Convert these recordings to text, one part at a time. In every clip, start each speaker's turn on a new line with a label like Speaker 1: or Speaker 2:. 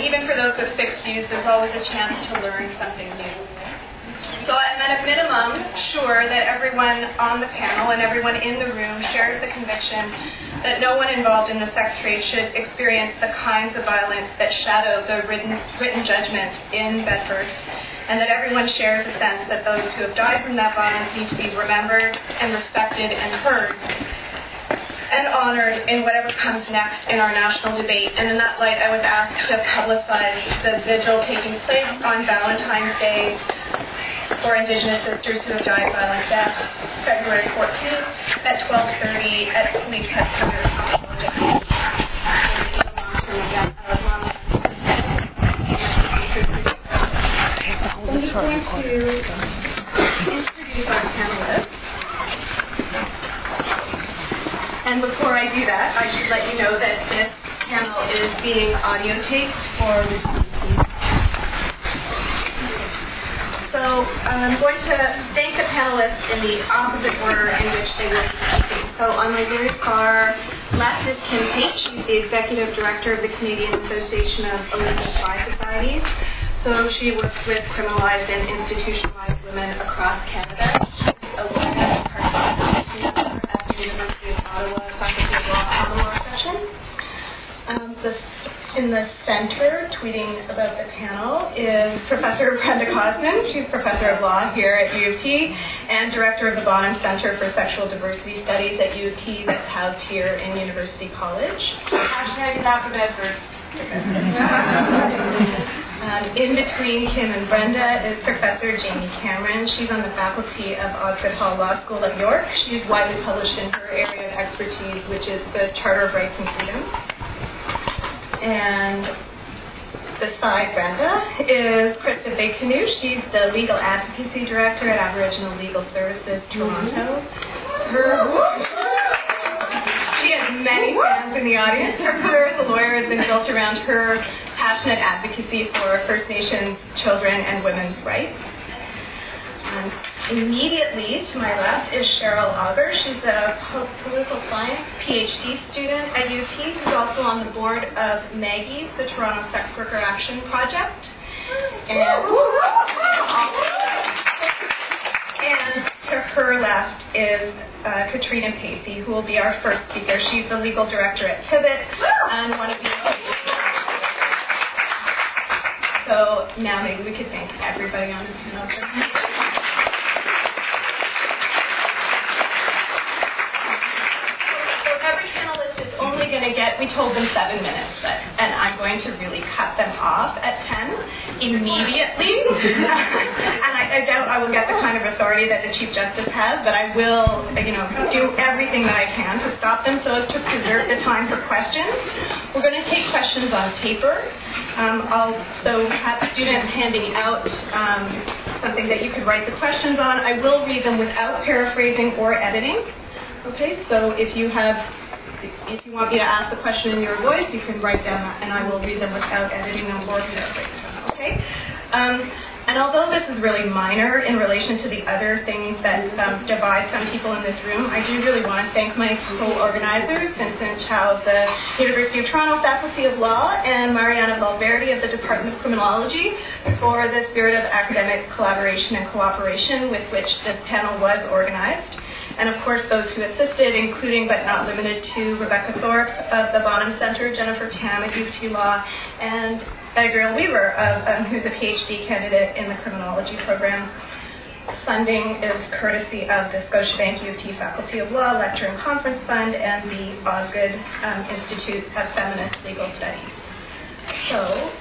Speaker 1: even for those with fixed views, there's always a chance to learn something new. So I'm at a minimum sure that everyone on the panel and everyone in the room shares the conviction that no one involved in the sex trade should experience the kinds of violence that shadow the written judgment in Bedford, and that everyone shares a sense that those who have died from that violence need to be remembered and respected and heard and honored in whatever comes next in our national debate. And in that light, I was asked to publicize the vigil taking place on Valentine's Day for Indigenous sisters who have died violent death, February 14th at 12:30 at Police Headquarters. I'm just going to introduce our panelists. And before I do that, I should let you know that this panel is being audio taped for release. So I'm going to thank the panelists in the opposite order in which they will be speaking. So on my very far left is Kim Pate. She's the Executive Director of the Canadian Association of Olympic Bi Societies. So she works with criminalized and institutionalized women across Canada. She's a woman at the University of Ottawa Faculty of Law Common Law session. In the center, tweeting about the panel, is Professor Brenda Cosman. She's Professor of Law here at U of T and Director of the Bonham Center for Sexual Diversity Studies at U of T that's housed here in University College. Hashtag not for Bedford. In between Kim and Brenda is Professor Jamie Cameron. She's on the faculty of Osgoode Hall Law School at York. She's widely published in her area of expertise, which is the Charter of Rights and Freedoms. And beside Brenda is Krista Big-Canoe. She's the Legal Advocacy Director at Aboriginal Legal Services, Toronto. She has many fans in the audience. Her career as a lawyer has been built around her passionate advocacy for First Nations children and women's rights. Immediately to my left is Cheryl Auger. She's a political science PhD student at UT who's also on the board of MAGGIE's, the Toronto Sex Worker Action Project. And to her left is Katrina Pacey, who will be our first speaker. She's the legal director at Pivot and one of the... So now maybe we could thank everybody on the panel. We told them 7 minutes, and I'm going to really cut them off at 10 immediately. And I doubt I will get the kind of authority that the Chief Justice has, but I will, do everything that I can to stop them so as to preserve the time for questions. We're going to take questions on paper. I'll also have students handing out something that you could write the questions on. I will read them without paraphrasing or editing. Okay, so if you want me to ask the question in your voice, you can write them, and I will read them without editing them or paraphrasing them. Okay? And although this is really minor in relation to the other things that divide some people in this room, I do really want to thank my co-organizers, Vincent Chow of the University of Toronto Faculty of Law and Mariana Valverde of the Department of Criminology for the spirit of academic collaboration and cooperation with which this panel was organized. And of course, those who assisted, including but not limited to Rebecca Thorpe of the Bonham Center, Jennifer Tam at U of T Law, and Gabrielle Weaver, who's a PhD candidate in the criminology program. Funding is courtesy of the Scotiabank U of T Faculty of Law Lecture and Conference Fund and the Osgoode Institute of Feminist Legal Studies. So,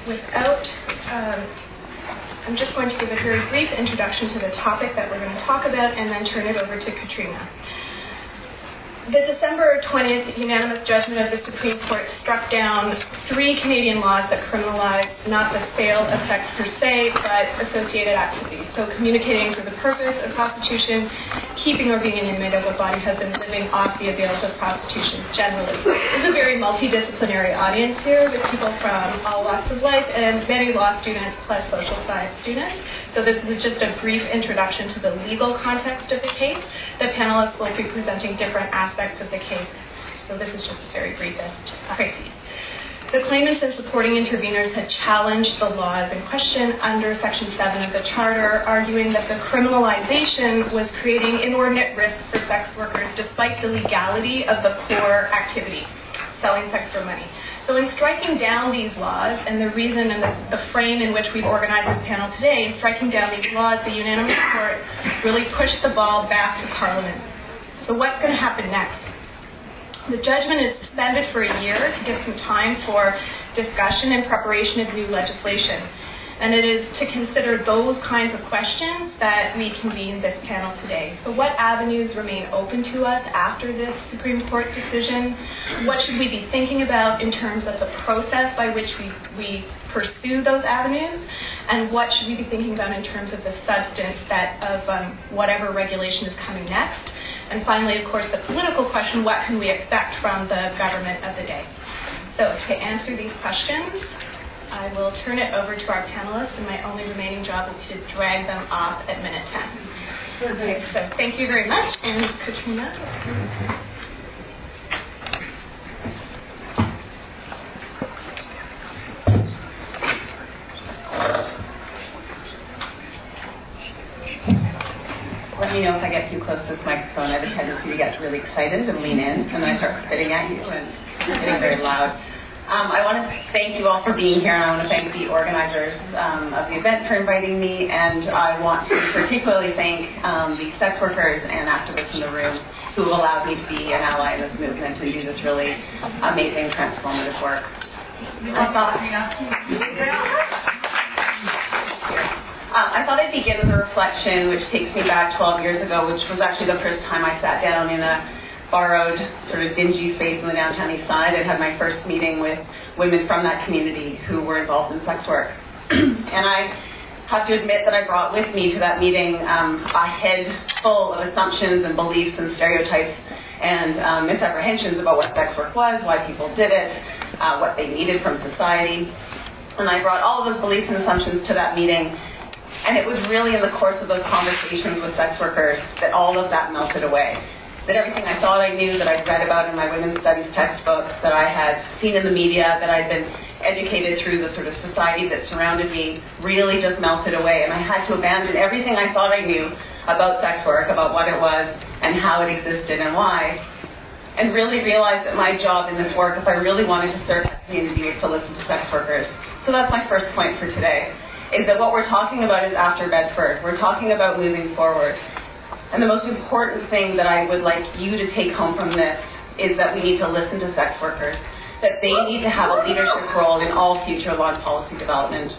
Speaker 1: I'm just going to give a very brief introduction to the topic that we're going to talk about and then turn it over to Katrina. The December 20th unanimous judgment of the Supreme Court struck down 3 Canadian laws that criminalize not the sale of sex per se, but associated activities. So communicating for the purpose of prostitution, keeping or being an inmate of a body has been living off the avails of prostitution generally. There's a very multidisciplinary audience here with people from all walks of life and many law students plus social science students. So this is just a brief introduction to the legal context of the case. The panelists will be presenting different aspects of the case. So this is just a very briefest critique. The claimants and supporting interveners had challenged the laws in question under Section 7 of the Charter, arguing that the criminalization was creating inordinate risk for sex workers despite the legality of the core activity, selling sex for money. So in striking down these laws, and the reason and the frame in which we've organized this panel today, in striking down these laws, the unanimous court really pushed the ball back to Parliament. So what's going to happen next? The judgment is suspended for a year to give some time for discussion and preparation of new legislation. And it is to consider those kinds of questions that we convene this panel today. So what avenues remain open to us after this Supreme Court decision? What should we be thinking about in terms of the process by which we pursue those avenues? And what should we be thinking about in terms of the substance of whatever regulation is coming next? And finally, of course, the political question, what can we expect from the government of the day? So to answer these questions, I will turn it over to our panelists, and my only remaining job will be to drag them off at minute 10. Okay, so thank you very much, and Katrina.
Speaker 2: Let me know if I get too close to this microphone. I have a tendency to get really excited and lean in, and then I start spitting at you and getting very loud. I want to thank you all for being here, and I want to thank the organizers of the event for inviting me, and I want to particularly thank the sex workers and activists in the room who allowed me to be an ally in this movement and do this really amazing, transformative work. I thought I'd begin with a reflection which takes me back 12 years ago, which was actually the first time I sat down in a borrowed, sort of dingy space in the downtown east side. I had my first meeting with women from that community who were involved in sex work. And I have to admit that I brought with me to that meeting a head full of assumptions and beliefs and stereotypes and misapprehensions about what sex work was, why people did it, what they needed from society. And I brought all of those beliefs and assumptions to that meeting. And it was really in the course of those conversations with sex workers that all of that melted away. That everything I thought I knew, that I'd read about in my women's studies textbooks, that I had seen in the media, that I'd been educated through the sort of society that surrounded me, really just melted away. And I had to abandon everything I thought I knew about sex work, about what it was and how it existed and why, and really realize that my job in this work, if I really wanted to serve that community, was to listen to sex workers. So that's my first point for today, is that what we're talking about is after Bedford. We're talking about moving forward. And the most important thing that I would like you to take home from this is that we need to listen to sex workers, that they need to have a leadership role in all future law and policy development.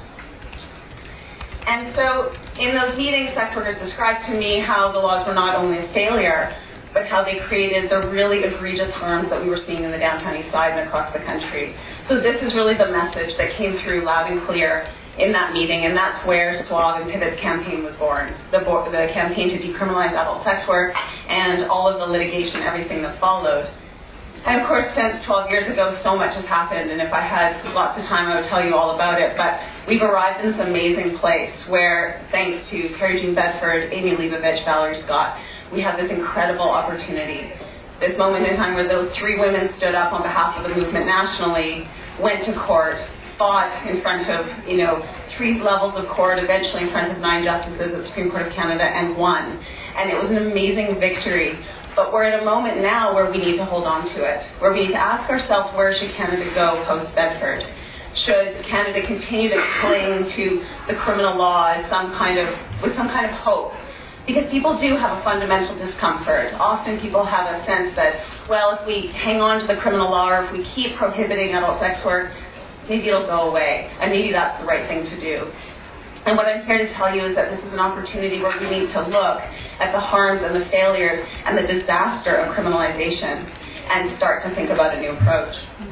Speaker 2: And so in those meetings, sex workers described to me how the laws were not only a failure, but how they created the really egregious harms that we were seeing in the downtown east side and across the country. So this is really the message that came through loud and clear in that meeting, and that's where SWAB and Pivot's campaign was born, the campaign to decriminalize adult sex work and all of the litigation, everything that followed. And of course, since 12 years ago, so much has happened, and if I had lots of time, I would tell you all about it, but we've arrived in this amazing place where, thanks to Terry Jean Bedford, Amy Leibovich, Valerie Scott, we have this incredible opportunity. This moment in time where those three women stood up on behalf of the movement nationally, went to court, fought in front of, 3 levels of court, eventually in front of 9 justices at the Supreme Court of Canada, and won. And it was an amazing victory. But we're at a moment now where we need to hold on to it, where we need to ask ourselves, where should Canada go post-Bedford? Should Canada continue to cling to the criminal law as with some kind of hope? Because people do have a fundamental discomfort. Often people have a sense that, well, if we hang on to the criminal law or if we keep prohibiting adult sex work, maybe it'll go away, and maybe that's the right thing to do. And what I'm here to tell you is that this is an opportunity where we need to look at the harms and the failures and the disaster of criminalization and start to think about a new approach.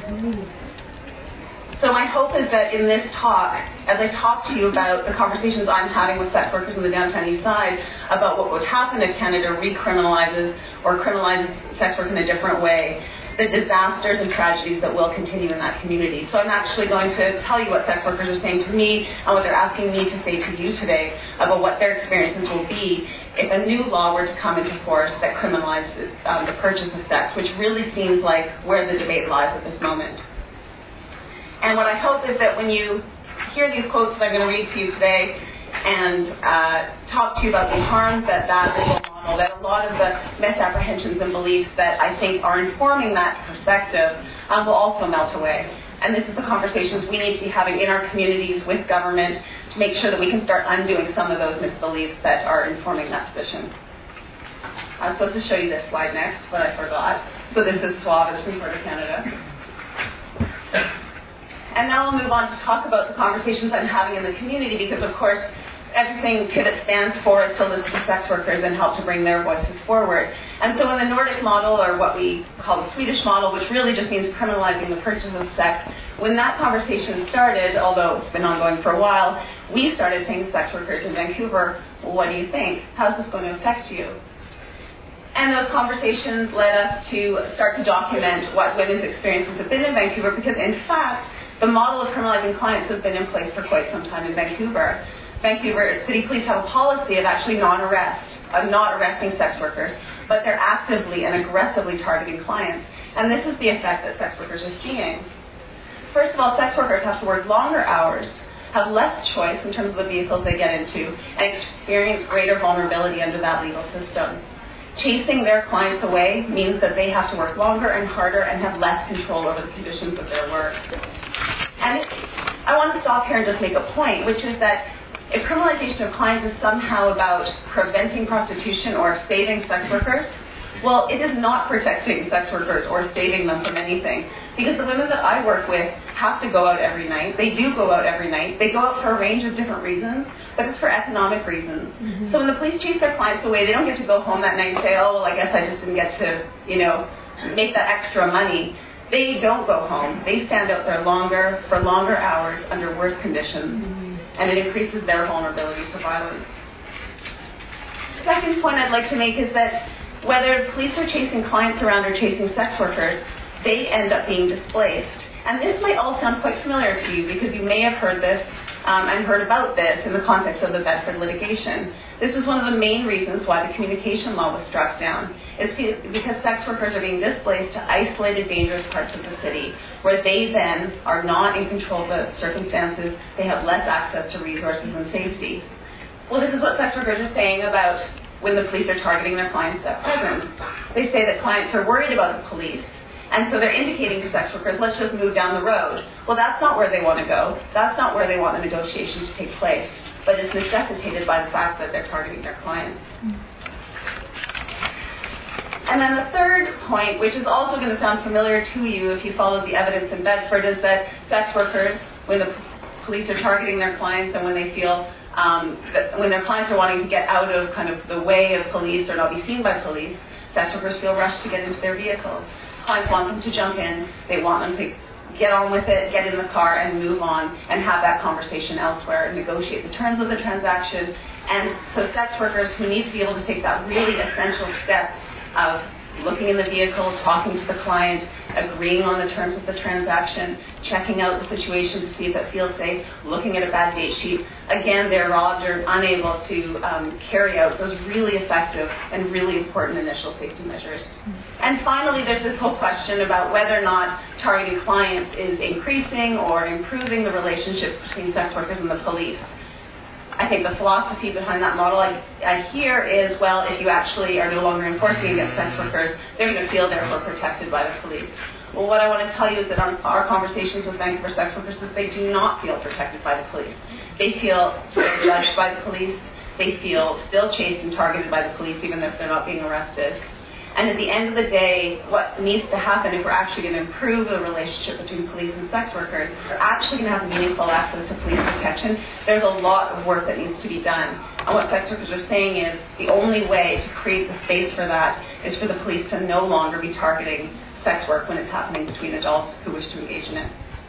Speaker 2: So my hope is that in this talk, as I talk to you about the conversations I'm having with sex workers in the downtown east side about what would happen if Canada recriminalizes or criminalizes sex work in a different way, the disasters and tragedies that will continue in that community. So I'm actually going to tell you what sex workers are saying to me and what they're asking me to say to you today about what their experiences will be if a new law were to come into force that criminalizes the purchase of sex, which really seems like where the debate lies at this moment. And what I hope is that when you hear these quotes that I'm going to read to you today and talk to you about the harms that legal model, that a lot of the misapprehensions and beliefs that I think are informing that perspective will also melt away. And this is the conversations we need to be having in our communities with government to make sure that we can start undoing some of those misbeliefs that are informing that position. I was supposed to show you this slide next, but I forgot. So this is Suave from Florida, Canada. And now we'll move on to talk about the conversations I'm having in the community, because of course everything Pivot stands for is to listen to sex workers and help to bring their voices forward. And so in the Nordic model, or what we call the Swedish model, which really just means criminalizing the purchase of sex, when that conversation started, although it's been ongoing for a while, we started saying to sex workers in Vancouver, well, what do you think? How's this going to affect you? And those conversations led us to start to document what women's experiences have been in Vancouver, because in fact, the model of criminalizing clients has been in place for quite some time in Vancouver. Vancouver City Police have a policy of actually not arresting sex workers, but they're actively and aggressively targeting clients. And this is the effect that sex workers are seeing. First of all, sex workers have to work longer hours, have less choice in terms of the vehicles they get into, and experience greater vulnerability under that legal system. Chasing their clients away means that they have to work longer and harder and have less control over the conditions of their work. And I want to stop here and just make a point, which is that if criminalization of clients is somehow about preventing prostitution or saving sex workers, well, it is not protecting sex workers or saving them from anything. Because the women that I work with have to go out every night. They do go out every night. They go out for a range of different reasons, but it's for economic reasons. Mm-hmm. So when the police chase their clients away, they don't get to go home that night and say, oh, well, I guess I just didn't get to, make that extra money. They don't go home. They stand out there for longer hours under worse conditions. Mm-hmm. And it increases their vulnerability to violence. Second point I'd like to make is that whether police are chasing clients around or chasing sex workers, they end up being displaced. And this might all sound quite familiar to you, because you may have heard this and heard about this in the context of the Bedford litigation. This is one of the main reasons why the communication law was struck down. It's because sex workers are being displaced to isolated, dangerous parts of the city, where they then are not in control of the circumstances. They have less access to resources and safety. Well, this is what sex workers are saying about when the police are targeting their clients at present. They say that clients are worried about the police, and so they're indicating to sex workers, let's just move down the road. Well, that's not where they want to go. That's not where they want the negotiations to take place. But it's necessitated by the fact that they're targeting their clients. And then the third point, which is also going to sound familiar to you if you follow the evidence in Bedford, is that sex workers, when the police are targeting their clients and when they feel that when their clients are wanting to get out of kind of the way of police or not be seen by police, sex workers feel rushed to get into their vehicles. Clients want them to jump in. They want them to get on with it, get in the car and move on and have that conversation elsewhere and negotiate the terms of the transaction. And so sex workers who need to be able to take that really essential step of looking in the vehicle, talking to the client, agreeing on the terms of the transaction, checking out the situation to see if it feels safe, looking at a bad date sheet. Again, they're robbed or unable to carry out those really effective and really important initial safety measures. And finally, there's this whole question about whether or not targeting clients is increasing or improving the relationships between sex workers and the police. I think the philosophy behind that model I hear is, well, if you actually are no longer enforcing against sex workers, they're going to feel therefore protected by the police. Well, what I want to tell you is that on our conversations with Vancouver sex workers is they do not feel protected by the police. They feel judged by the police. They feel still chased and targeted by the police even if they're not being arrested. And at the end of the day, what needs to happen if we're actually going to improve the relationship between police and sex workers, we're actually going to have meaningful access to police protection. There's a lot of work that needs to be done. And what sex workers are saying is the only way to create the space for that is for the police to no longer be targeting sex work when it's happening between adults who wish to engage in it.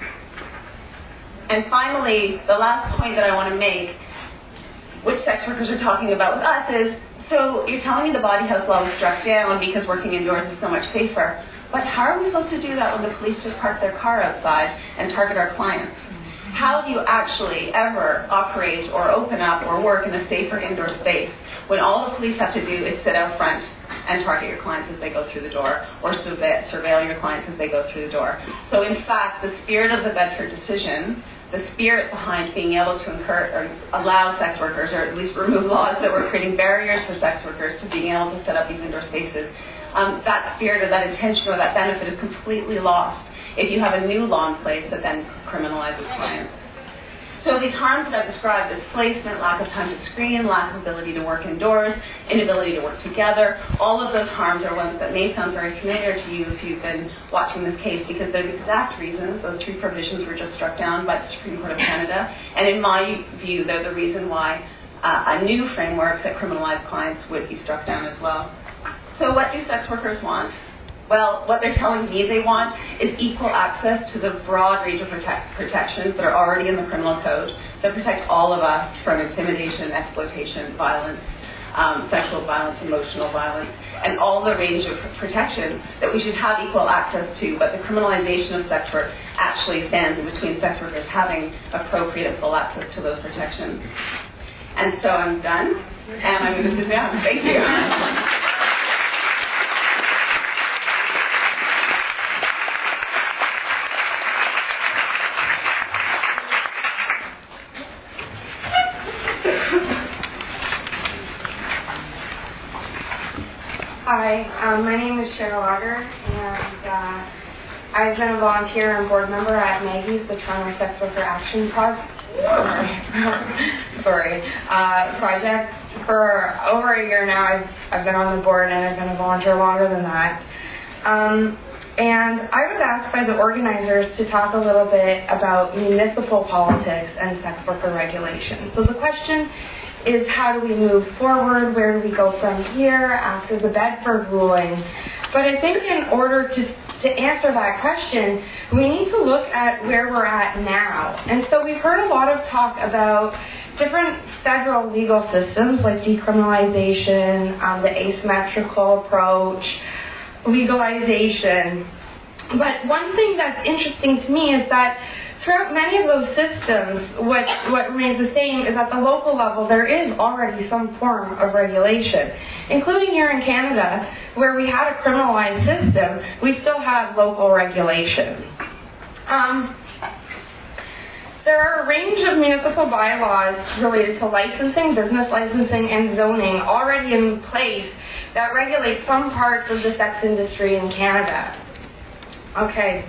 Speaker 2: And finally, the last point that I want to make, which sex workers are talking about with us, is so you're telling me the body house law was struck down because working indoors is so much safer, but how are we supposed to do that when the police just park their car outside and target our clients? How do you actually ever operate or open up or work in a safer indoor space when all the police have to do is sit out front and target your clients as they go through the door, or surveil your clients as they go through the door. So in fact, the spirit of the Bedford decision, the spirit behind being able to allow sex workers, or at least remove laws that were creating barriers for sex workers to being able to set up these indoor spaces, that spirit or that intention or that benefit is completely lost if you have a new law in place that then criminalizes clients. So these harms that I've described, displacement, lack of time to screen, lack of ability to work indoors, inability to work together, all of those harms are ones that may sound very familiar to you if you've been watching this case, because they're the exact reasons those three provisions were just struck down by the Supreme Court of Canada. And in my view, they're the reason why a new framework that criminalized clients would be struck down as well. So what do sex workers want? Well, what they're telling me they want is equal access to the broad range of protections that are already in the criminal code that protect all of us from intimidation, exploitation, violence, sexual violence, emotional violence, and all the range of protections that we should have equal access to, but the criminalization of sex work actually stands in between sex workers having appropriate and full access to those protections. And so I'm done, and I'm going to sit down. Thank you.
Speaker 3: Hi, my name is Cheryl Auger, and I've been a volunteer and board member at Maggie's, the Toronto Sex Worker Action Project for over a year now. I've been on the board, and I've been a volunteer longer than that. And I was asked by the organizers to talk a little bit about municipal politics and sex worker regulation. So the question is, how do we move forward? Where do we go from here after the Bedford ruling? But I think in order to answer that question, we need to look at where we're at now. And so we've heard a lot of talk about different federal legal systems like decriminalization, the asymmetrical approach, legalization. But one thing that's interesting to me is that throughout many of those systems, what remains the same is at the local level there is already some form of regulation. Including here in Canada, where we had a criminalized system, we still have local regulation. There are a range of municipal bylaws related to licensing, business licensing, and zoning already in place that regulate some parts of the sex industry in Canada. Okay.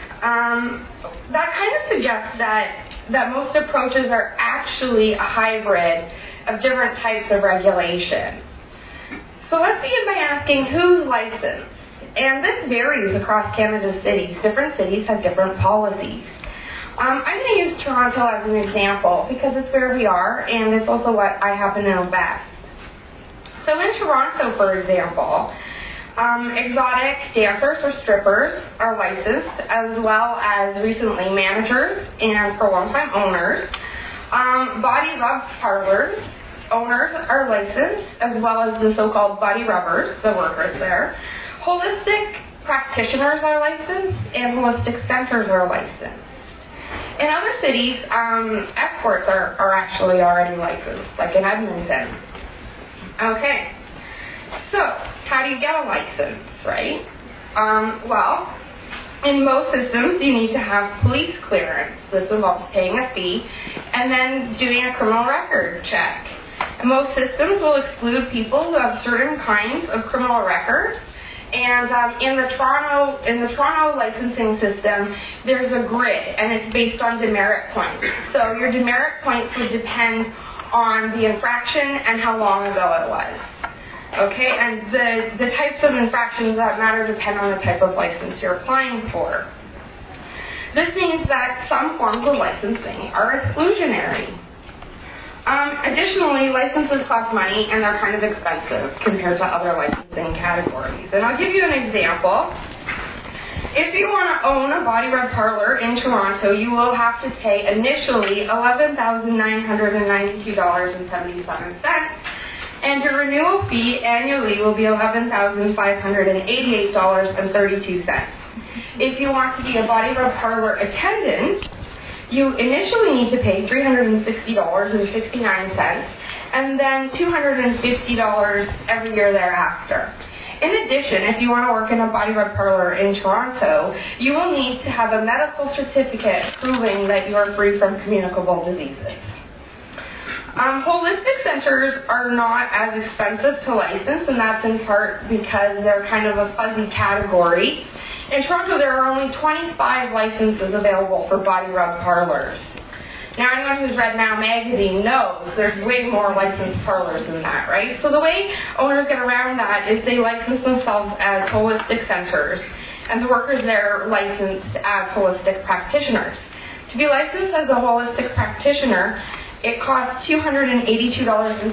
Speaker 3: That kind of suggests that most approaches are actually a hybrid of different types of regulation. So let's begin by asking who's licensed. And this varies across Canada's cities. Different cities have different policies. I'm going to use Toronto as an example because it's where we are and it's also what I happen to know best. So in Toronto, for example, exotic dancers or strippers are licensed, as well as recently managers and for long-time owners. Body rub parlors owners are licensed, as well as the so-called body rubbers, the workers there. Holistic practitioners are licensed, and holistic centers are licensed. In other cities, escorts are actually already licensed, like in Edmonton. Okay. So, how do you get a license, right? Well, in most systems, you need to have police clearance. This involves paying a fee and then doing a criminal record check. And most systems will exclude people who have certain kinds of criminal records. And in the Toronto licensing system, there's a grid, and it's based on demerit points. So your demerit points would depend on the infraction and how long ago it was. Okay, and the types of infractions that matter depend on the type of license you're applying for. This means that some forms of licensing are exclusionary. Additionally, licenses cost money and they're kind of expensive compared to other licensing categories. And I'll give you an example. If you want to own a body rub parlor in Toronto, you will have to pay initially $11,992.77. And your renewal fee annually will be $11,588.32. If you want to be a body rub parlor attendant, you initially need to pay $360.69 and then $250 every year thereafter. In addition, if you want to work in a body rub parlor in Toronto, you will need to have a medical certificate proving that you are free from communicable diseases. Holistic centers are not as expensive to license, and that's in part because they're kind of a fuzzy category. In Toronto, there are only 25 licenses available for body rub parlors. Now, anyone who's read Now Magazine knows there's way more licensed parlors than that, right? So the way owners get around that is they license themselves as holistic centers, and the workers there are licensed as holistic practitioners. To be licensed as a holistic practitioner, it costs $282.72,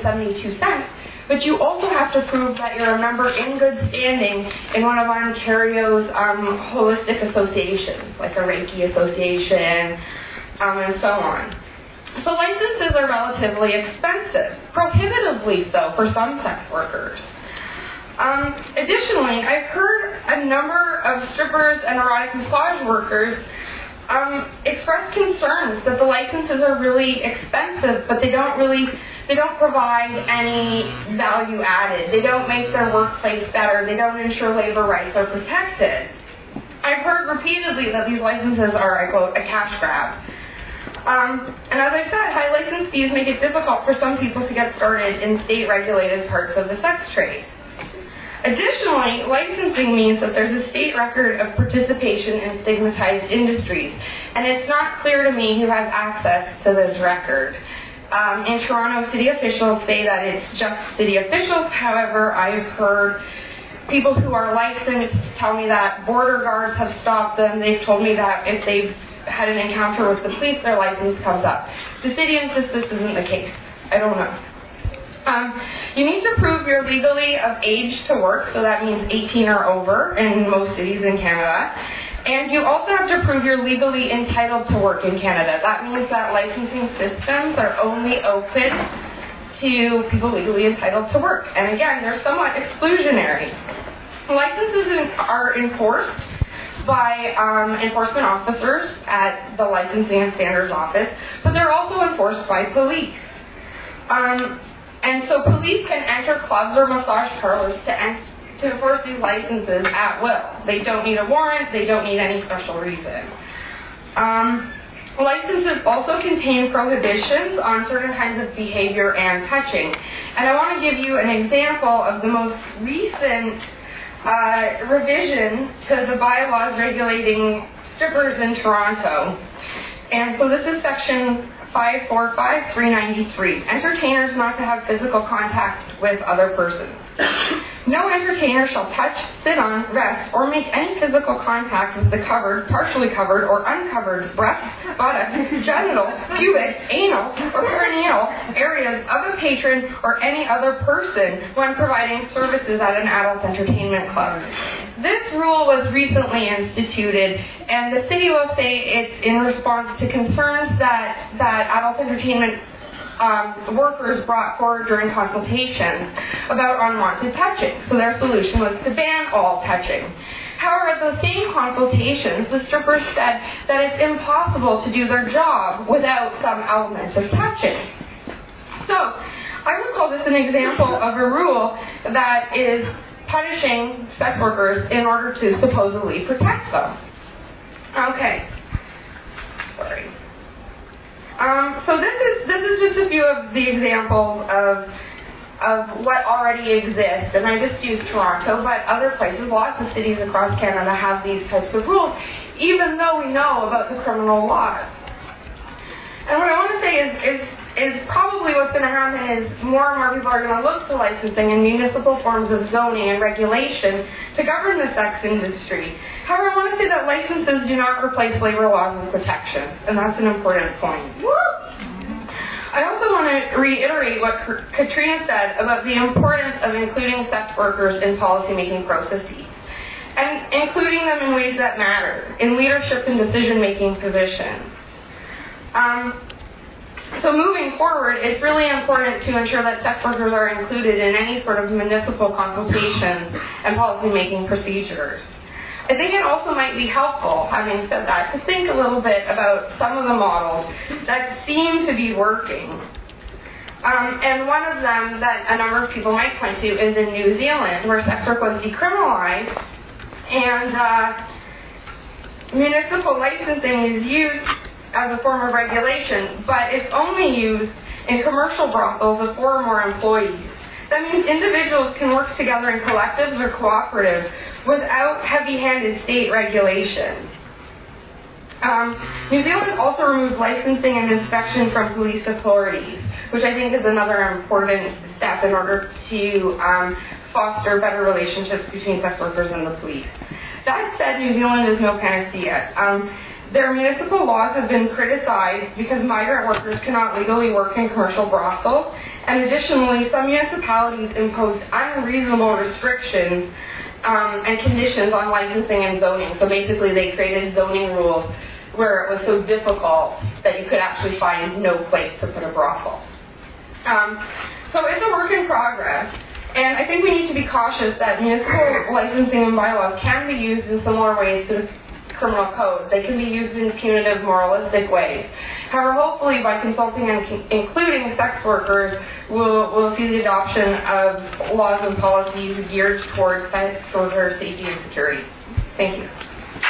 Speaker 3: but you also have to prove that you're a member in good standing in one of Ontario's holistic associations, like a Reiki association, and so on. So licenses are relatively expensive, prohibitively so for some sex workers. Additionally, I've heard a number of strippers and erotic massage workers express concerns that the licenses are really expensive, but they don't provide any value added. They don't make their workplace better. They don't ensure labor rights are protected. I've heard repeatedly that these licenses are, I quote, a cash grab. And as I said, high license fees make it difficult for some people to get started in state-regulated parts of the sex trade. Additionally, licensing means that there's a state record of participation in stigmatized industries, and it's not clear to me who has access to this record. In Toronto, city officials say that it's just city officials. However, I've heard people who are licensed tell me that border guards have stopped them. They've told me that if they've had an encounter with the police, their license comes up. The city insists this isn't the case. I don't know. You need to prove you're legally of age to work, so that means 18 or over in most cities in Canada. And you also have to prove you're legally entitled to work in Canada. That means that licensing systems are only open to people legally entitled to work. And again, they're somewhat exclusionary. Licenses are enforced by enforcement officers at the Licensing and Standards Office, but they're also enforced by police. And so police can enter clubs or massage parlors to enforce these licenses at will. They don't need a warrant. They don't need any special reason. Licenses also contain prohibitions on certain kinds of behavior and touching. And I want to give you an example of the most recent revision to the bylaws regulating strippers in Toronto. And so this is section 545-393. Entertainers not to have physical contact with other persons. No entertainer shall touch, sit on, rest, or make any physical contact with the covered, partially covered, or uncovered breast, buttock, genital, pubic, anal, or perineal areas of a patron or any other person when providing services at an adult entertainment club. This rule was recently instituted, and the city will say it's in response to concerns that adult entertainment workers brought forward during consultations about unwanted touching. So their solution was to ban all touching. However, at those same consultations, the strippers said that it's impossible to do their job without some element of touching. So I would call this an example of a rule that is punishing sex workers in order to supposedly protect them. Okay. Sorry. So this is just a few of the examples of what already exists, and I just used Toronto, but other places, lots of cities across Canada have these types of rules, even though we know about the criminal laws. And what I want to say is probably what's going to happen is more and more people are going to look to licensing and municipal forms of zoning and regulation to govern the sex industry. However, I want to say that licenses do not replace labor laws and protections, and that's an important point. I also want to reiterate what Katrina said about the importance of including sex workers in policymaking processes, and including them in ways that matter, in leadership and decision-making positions. So moving forward, it's really important to ensure that sex workers are included in any sort of municipal consultations and policymaking procedures. I think it also might be helpful, having said that, to think a little bit about some of the models that seem to be working. And one of them that a number of people might point to is in New Zealand, where sex work was decriminalized, and municipal licensing is used as a form of regulation, but it's only used in commercial brothels with 4 or more employees. That means individuals can work together in collectives or cooperatives without heavy-handed state regulation. New Zealand also removed licensing and inspection from police authorities, which I think is another important step in order to foster better relationships between sex workers and the police. That said, New Zealand is no panacea. Their municipal laws have been criticized because migrant workers cannot legally work in commercial brothels, and additionally, some municipalities imposed unreasonable restrictions and conditions on licensing and zoning. So basically, they created zoning rules where it was so difficult that you could actually find no place to put a brothel. So it's a work in progress, and I think we need to be cautious that municipal licensing and bylaws can be used in similar ways to the criminal code. They can be used in punitive, moralistic ways. However, hopefully by consulting and including sex workers, we'll see the adoption of laws and policies geared towards sex worker safety and security. Thank you.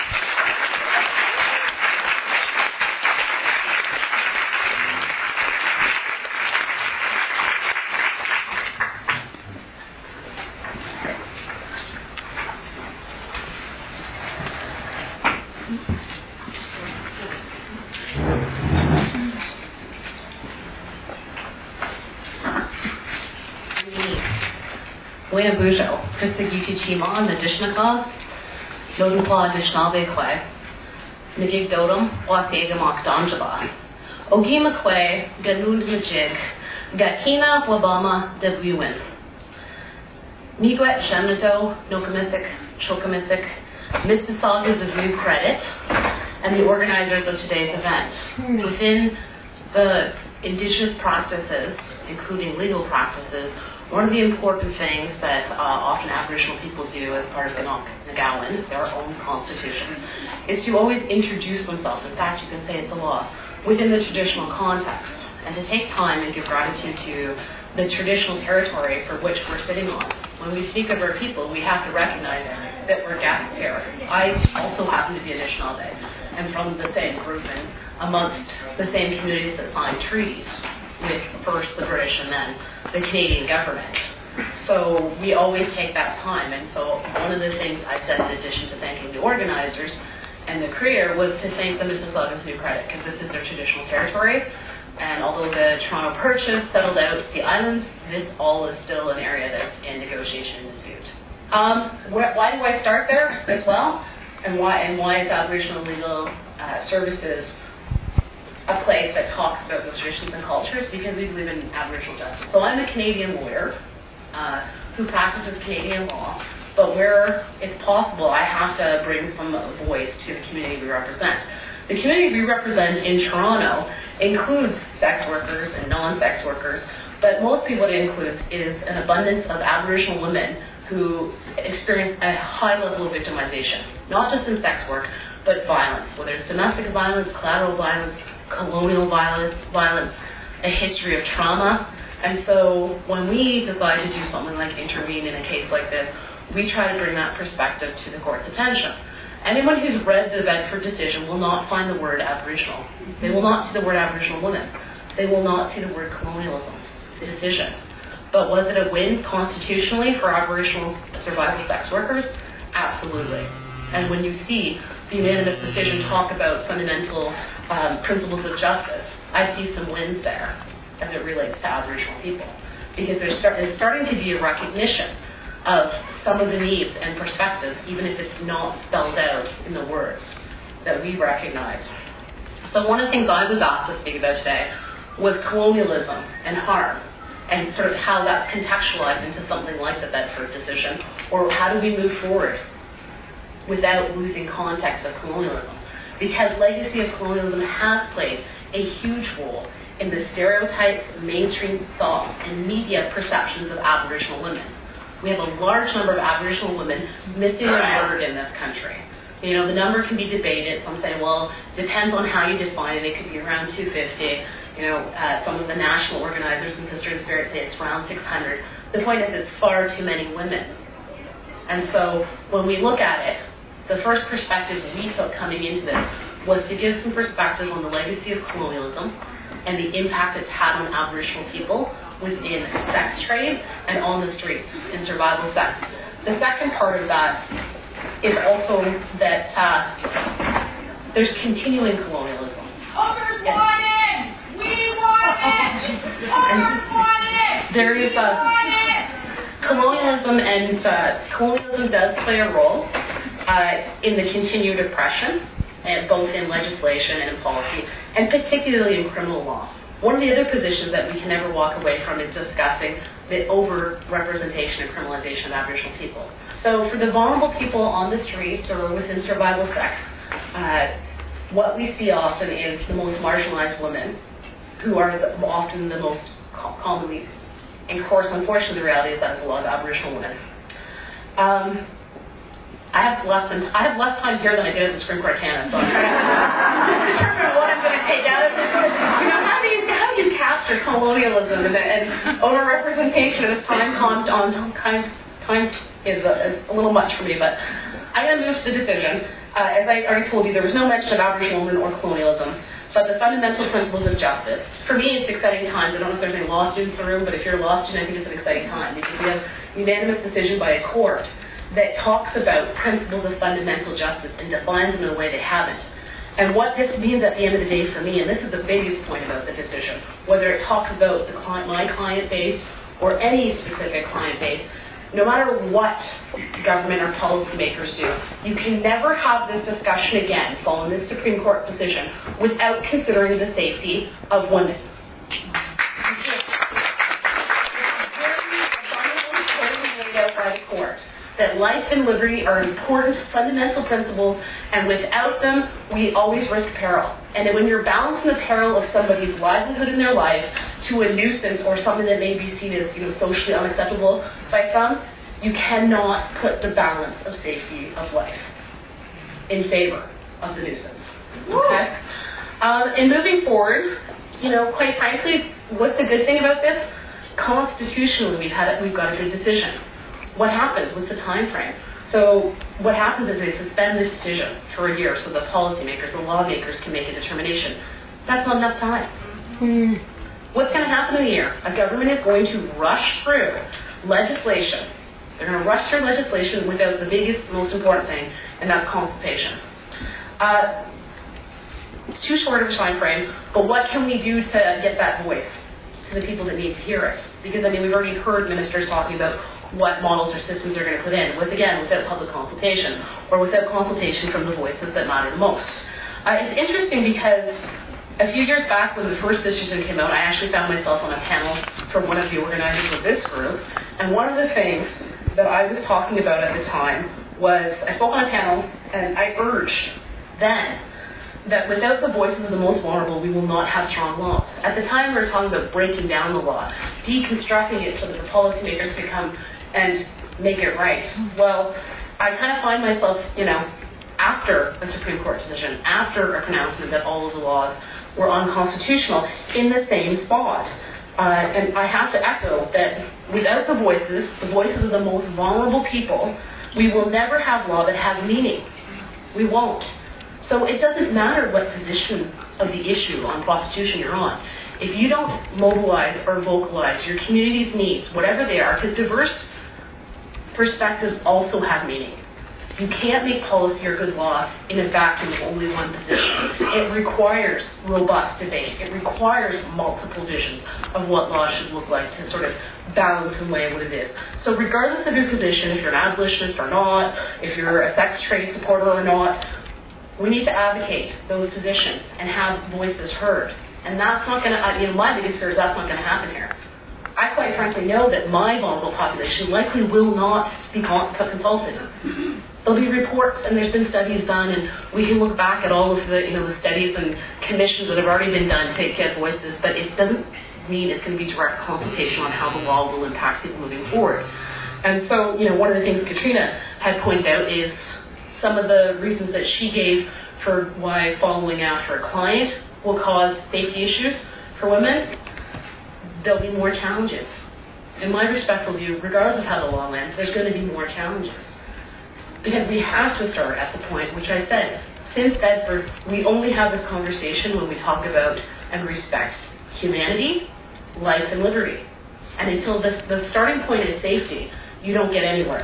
Speaker 4: Wena Bujo, Christagiti Chima, Nadishnaka, Lodenpla Dishnave Kwe, Nagig Dodum, Wasega Mokdangela, Ogima Kwe, Galund Majig, Gakina Wabama Debuin, Nigwet Shemnato, Nokamisik, Chokamisik, Mississaugas of New Credit, and the organizers of today's event. Within the Indigenous practices, including legal practices, one of the important things that often Aboriginal people do as part of the Nagawan, their own constitution, is to always introduce themselves. In fact, you can say it's a law within the traditional context, and to take time and give gratitude to the traditional territory for which we're sitting on. When we speak of our people, we have to recognize that we're guests here. I also happen to be a Anishinaabe, and from the same group and amongst the same communities that signed treaties with first the British and then the Canadian government. So we always take that time, and so one of the things I said in addition to thanking the organizers and the career was to thank the Mississaugas New Credit, because this is their traditional territory, and although the Toronto Purchase settled out the islands, this all is still an area that's in negotiation and dispute. Why do I start there as well, and why is Aboriginal Legal Services a place that talks about those traditions and cultures? Because we believe in Aboriginal justice. So I'm a Canadian lawyer who practices Canadian law, but where it's possible, I have to bring some voice to the community we represent. The community we represent in Toronto includes sex workers and non-sex workers, but most people it includes is an abundance of Aboriginal women who experience a high level of victimization, not just in sex work, but violence, whether it's domestic violence, collateral violence, colonial violence, a history of trauma. And so when we decide to do something like intervene in a case like this, we try to bring that perspective to the court's attention. Anyone who's read the Bedford decision will not find the word Aboriginal. They will not see the word Aboriginal women. They will not see the word colonialism, the decision. But was it a win constitutionally for Aboriginal survival sex workers? Absolutely. And when you see the unanimous decision talk about fundamental principles of justice, I see some wins there as it relates to Aboriginal people, because there's starting to be a recognition of some of the needs and perspectives, even if it's not spelled out in the words that we recognize. So one of the things I was asked to speak about today was colonialism and harm, and sort of how that's contextualized into something like the Bedford decision, or how do we move forward without losing context of colonialism. Because legacy of colonialism has played a huge role in the stereotypes, mainstream thought, and media perceptions of Aboriginal women. We have a large number of Aboriginal women missing or murdered in this country. You know, the number can be debated. Some say, well, depends on how you define it. It could be around 250. Some of the national organizers and Sisters of Spirit say it's around 600. The point is it's far too many women. And so when we look at it, the first perspective we took coming into this was to give some perspective on the legacy of colonialism and the impact it's had on Aboriginal people within sex trade and on the streets in survival sex. The second part of that is also that there's continuing colonialism.
Speaker 5: Others want it! We want it! Others want it!
Speaker 4: There is colonialism, and colonialism does play a role in the continued oppression, both in legislation and in policy, and particularly in criminal law. One of the other positions that we can never walk away from is discussing the over-representation and criminalization of Aboriginal people. So for the vulnerable people on the streets or within survival sex, what we see often is the most marginalized women, who are often the most commonly, and of course, unfortunately, the reality is that it's a lot of Aboriginal women. I have less time here than I did at the Supreme Court of Canada, so I'm trying to determine what I'm going to take out of this. How do you capture colonialism and over-representation at this time is a little much for me, but I'm going to move to the decision. As I already told you, there was no mention of Aboriginal women or colonialism, but the fundamental principles of justice. For me, it's exciting times. I don't know if there's any law students in the room, but if you're a law student, I think it's an exciting time because we have unanimous decision by a court that talks about principles of fundamental justice and defines them in a way they haven't. And what this means at the end of the day for me, and this is the biggest point about the decision, whether it talks about my client base or any specific client base, no matter what government or policymakers do, you can never have this discussion again following this Supreme Court decision without considering the safety of women. It's very laid out by the court that life and liberty are important fundamental principles, and without them, we always risk peril. And when you're balancing the peril of somebody's livelihood in their life to a nuisance or something that may be seen as socially unacceptable by some, you cannot put the balance of safety of life in favor of the nuisance. Okay? And moving forward, quite frankly, what's the good thing about this? Constitutionally, we've got a good decision. What happens? What's the time frame? So what happens is they suspend this decision for a year so the policymakers, the lawmakers can make a determination. That's not enough time. What's going to happen in a year? A government is going to rush through legislation. They're going to rush through legislation without the biggest, most important thing, and that's consultation. It's too short of a time frame, but what can we do to get that voice to the people that need to hear it? Because, we've already heard ministers talking about what models or systems they're going to put in, without public consultation, or without consultation from the voices that matter the most. It's interesting because a few years back when the first decision came out, I actually found myself on a panel from one of the organizers of this group, and one of the things that I was talking about at the time was, I spoke on a panel, and I urged then that without the voices of the most vulnerable, we will not have strong laws. At the time, we were talking about breaking down the law, deconstructing it so that the policymakers could come and make it right. Well, I kind of find myself, after a Supreme Court decision, after a pronouncement that all of the laws were unconstitutional, in the same spot. And I have to echo that without the voices of the most vulnerable people, we will never have law that has meaning. We won't. So it doesn't matter what position of the issue on prostitution you're on. If you don't mobilize or vocalize your community's needs, whatever they are, because diverse perspectives also have meaning. You can't make policy or good law in a vacuum of only one position. It requires robust debate. It requires multiple visions of what law should look like to sort of balance and weigh what it is. So regardless of your position, if you're an abolitionist or not, if you're a sex trade supporter or not, we need to advocate those positions and have voices heard. And that's not going to, my biggest fear is that's not going to happen here. I quite frankly know that my vulnerable population likely will not be consulted. There'll be reports, and there's been studies done, and we can look back at all of the, the studies and commissions that have already been done to get voices, but it doesn't mean it's going to be direct consultation on how the law will impact people moving forward. And so, one of the things Katrina had pointed out is some of the reasons that she gave for why following after a client will cause safety issues. For women, there'll be more challenges. In my respectful view, regardless of how the law lands, there's going to be more challenges. Because we have to start at the point, which I said, since Bedford, we only have this conversation when we talk about and respect humanity, life, and liberty. And until the starting point is safety, you don't get anywhere.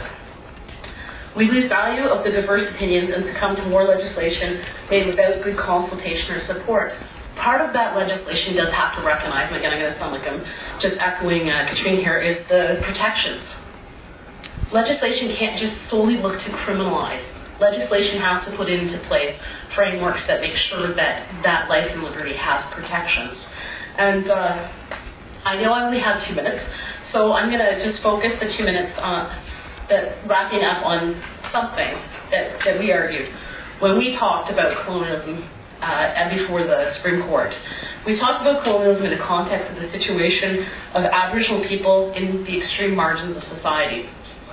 Speaker 4: We lose value of the diverse opinions and succumb to more legislation made without good consultation or support. Part of that legislation does have to recognize, and again I'm going to sound like I'm just echoing Katrina here, is the protections. Legislation can't just solely look to criminalize. Legislation has to put into place frameworks that make sure that that life and liberty has protections. And I know I only have 2 minutes, so I'm going to just focus the 2 minutes wrapping up on something that we argued when we talked about colonialism and before the Supreme Court. We talked about colonialism in the context of the situation of Aboriginal people in the extreme margins of society.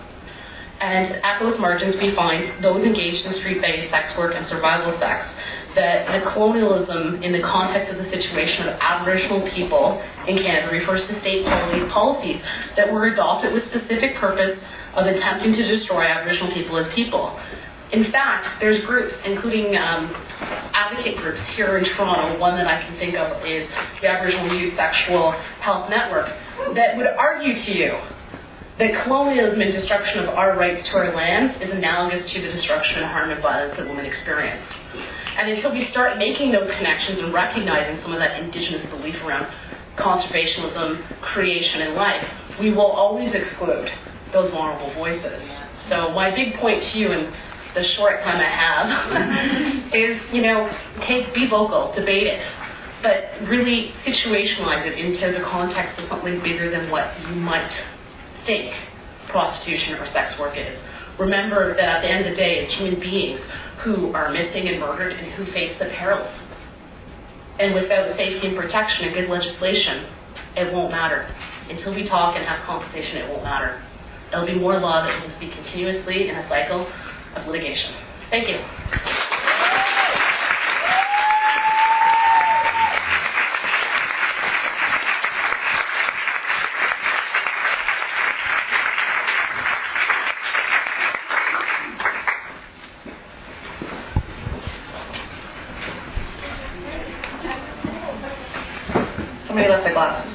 Speaker 4: And at those margins we find those engaged in street-based sex work and survival sex. That the colonialism in the context of the situation of Aboriginal people in Canada refers to state policies that were adopted with specific purpose of attempting to destroy Aboriginal people as people. In fact, there's groups, including advocate groups here in Toronto. One that I can think of is the Aboriginal Youth Sexual Health Network, that would argue to you that colonialism and destruction of our rights to our lands is analogous to the destruction and harm and violence that women experience. And until we start making those connections and recognizing some of that Indigenous belief around conservationism, creation, and life, we will always exclude those vulnerable voices. So my big point to you in the short time I have is, be vocal, debate it, but really situationalize it into the context of something bigger than what you might think prostitution or sex work is. Remember that at the end of the day, it's human beings who are missing and murdered and who face the perils. And without safety and protection and good legislation, it won't matter. Until we talk and have conversation, it won't matter. There'll be more law that will just be continuously in a cycle of litigation. Thank you.
Speaker 6: Somebody left their glasses.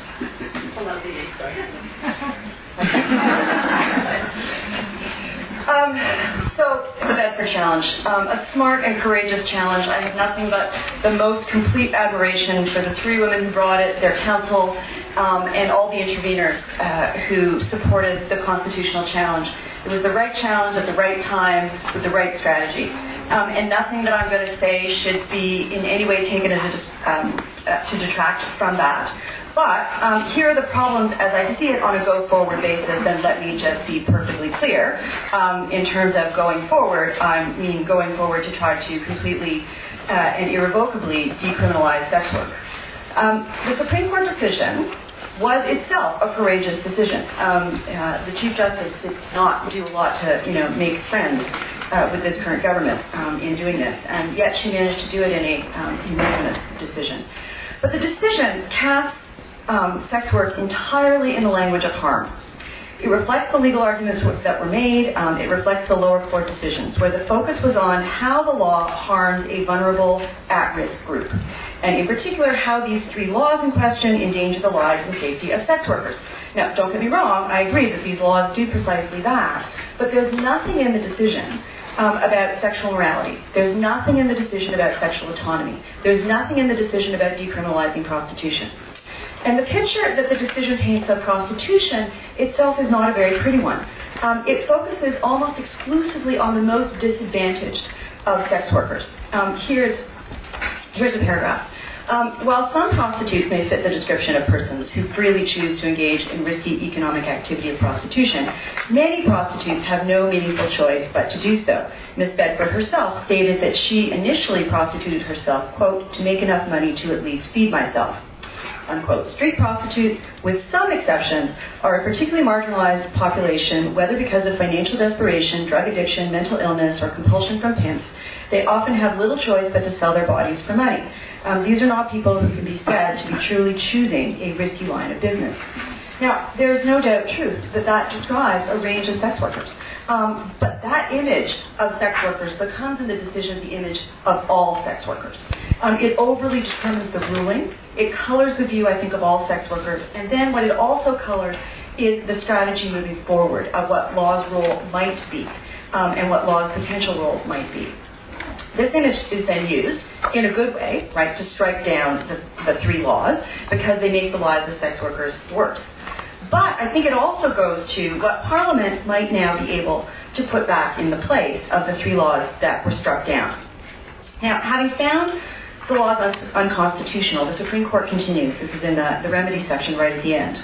Speaker 6: So, the Bedford Challenge. A smart and courageous challenge. I have nothing but the most complete admiration for the 3 women who brought it, their counsel, and all the interveners who supported the constitutional challenge. It was the right challenge at the right time with the right strategy. And nothing that I'm going to say should be in any way taken as to detract from that. But here are the problems as I see it on a go-forward basis, and let me just be perfectly clear. In terms of going forward, I mean going forward to try to completely and irrevocably decriminalize sex work. The Supreme Court decision was itself a courageous decision. The Chief Justice did not do a lot to, make friends with this current government in doing this, and yet she managed to do it in a unanimous decision. But the decision casts sex work entirely in the language of harm. It reflects the legal arguments that were made. It reflects the lower court decisions, where the focus was on how the law harms a vulnerable, at-risk group, and in particular, how these 3 laws in question endanger the lives and safety of sex workers. Now, don't get me wrong, I agree that these laws do precisely that, but there's nothing in the decision about sexual morality. There's nothing in the decision about sexual autonomy. There's nothing in the decision about decriminalizing prostitution. And the picture that the decision paints of prostitution itself is not a very pretty one. It focuses almost exclusively on the most disadvantaged of sex workers. Here's a paragraph. While some prostitutes may fit the description of persons who freely choose to engage in risky economic activity of prostitution, many prostitutes have no meaningful choice but to do so. Ms. Bedford herself stated that she initially prostituted herself, quote, to make enough money to at least feed myself. unquote. Street prostitutes, with some exceptions, are a particularly marginalized population, whether because of financial desperation, drug addiction, mental illness, or compulsion from pimps. They often have little choice but to sell their bodies for money. These are not people who can be said to be truly choosing a risky line of business. Now, there is no doubt truth that describes a range of sex workers. But that image of sex workers becomes in the decision the image of all sex workers. It overly determines the ruling. It colors the view, I think, of all sex workers. And then what it also colors is the strategy moving forward of what law's role might be and what law's potential role might be. This image is then used in a good way, right, to strike down the three laws because they make the lives of sex workers worse. But I think it also goes to what Parliament might now be able to put back in the place of the three laws that were struck down. Now, having found the laws unconstitutional, the Supreme Court continues, this is in the remedy section right at the end,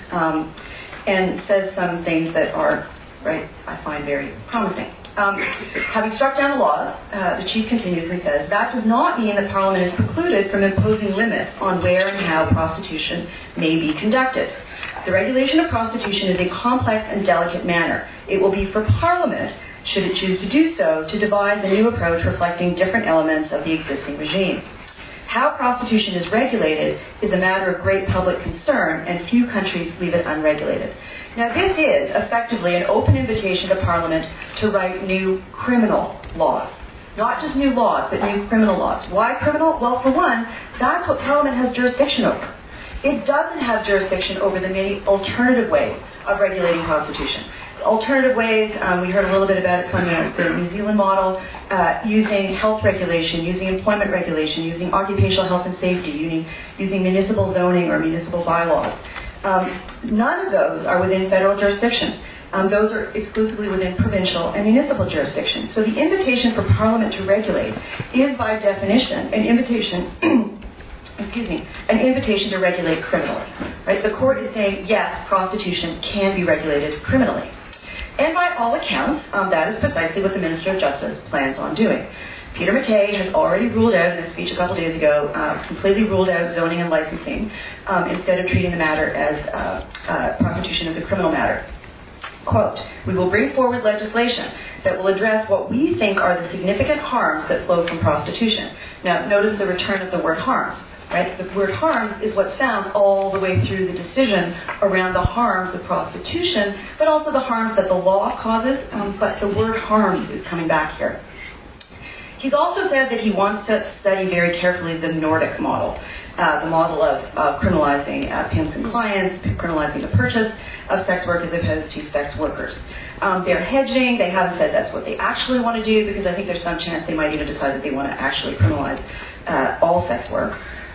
Speaker 6: and says some things that are, right, I find very promising. Having struck down the laws, the Chief continues and says, that does not mean that Parliament is precluded from imposing limits on where and how prostitution may be conducted. The regulation of prostitution is a complex and delicate matter. It will be for Parliament, should it choose to do so, to devise a new approach reflecting different elements of the existing regime. How prostitution is regulated is a matter of great public concern, and few countries leave it unregulated. Now, this is effectively an open invitation to Parliament to write new criminal laws. Not just new laws, but new criminal laws. Why criminal? Well, for one, that's what Parliament has jurisdiction over. It doesn't have jurisdiction over the many alternative ways of regulating prostitution. Alternative ways, we heard a little bit about it from the New Zealand model, using health regulation, using employment regulation, using occupational health and safety, using municipal zoning or municipal bylaws. None of those are within federal jurisdiction. Those are exclusively within provincial and municipal jurisdiction. So the invitation for Parliament to regulate is by definition an invitation an invitation to regulate criminally. Right? The court is saying, yes, prostitution can be regulated criminally. And by all accounts, that is precisely what the Minister of Justice plans on doing. Peter MacKay has already ruled out, in a speech a couple days ago, completely ruled out zoning and licensing instead of treating the matter as prostitution as a criminal matter. Quote, we will bring forward legislation that will address what we think are the significant harms that flow from prostitution. Now, notice the return of the word harms. Right? The word harms is what's found all the way through the decision around the harms of prostitution, but also the harms that the law causes, but the word harms is coming back here. He's also said that he wants to study very carefully the Nordic model, the model of criminalizing pimps and clients, criminalizing the purchase of sex work as opposed to sex workers. They're hedging. They haven't said that's what they actually want to do because I think there's some chance they might even decide that they want to actually criminalize all sex work.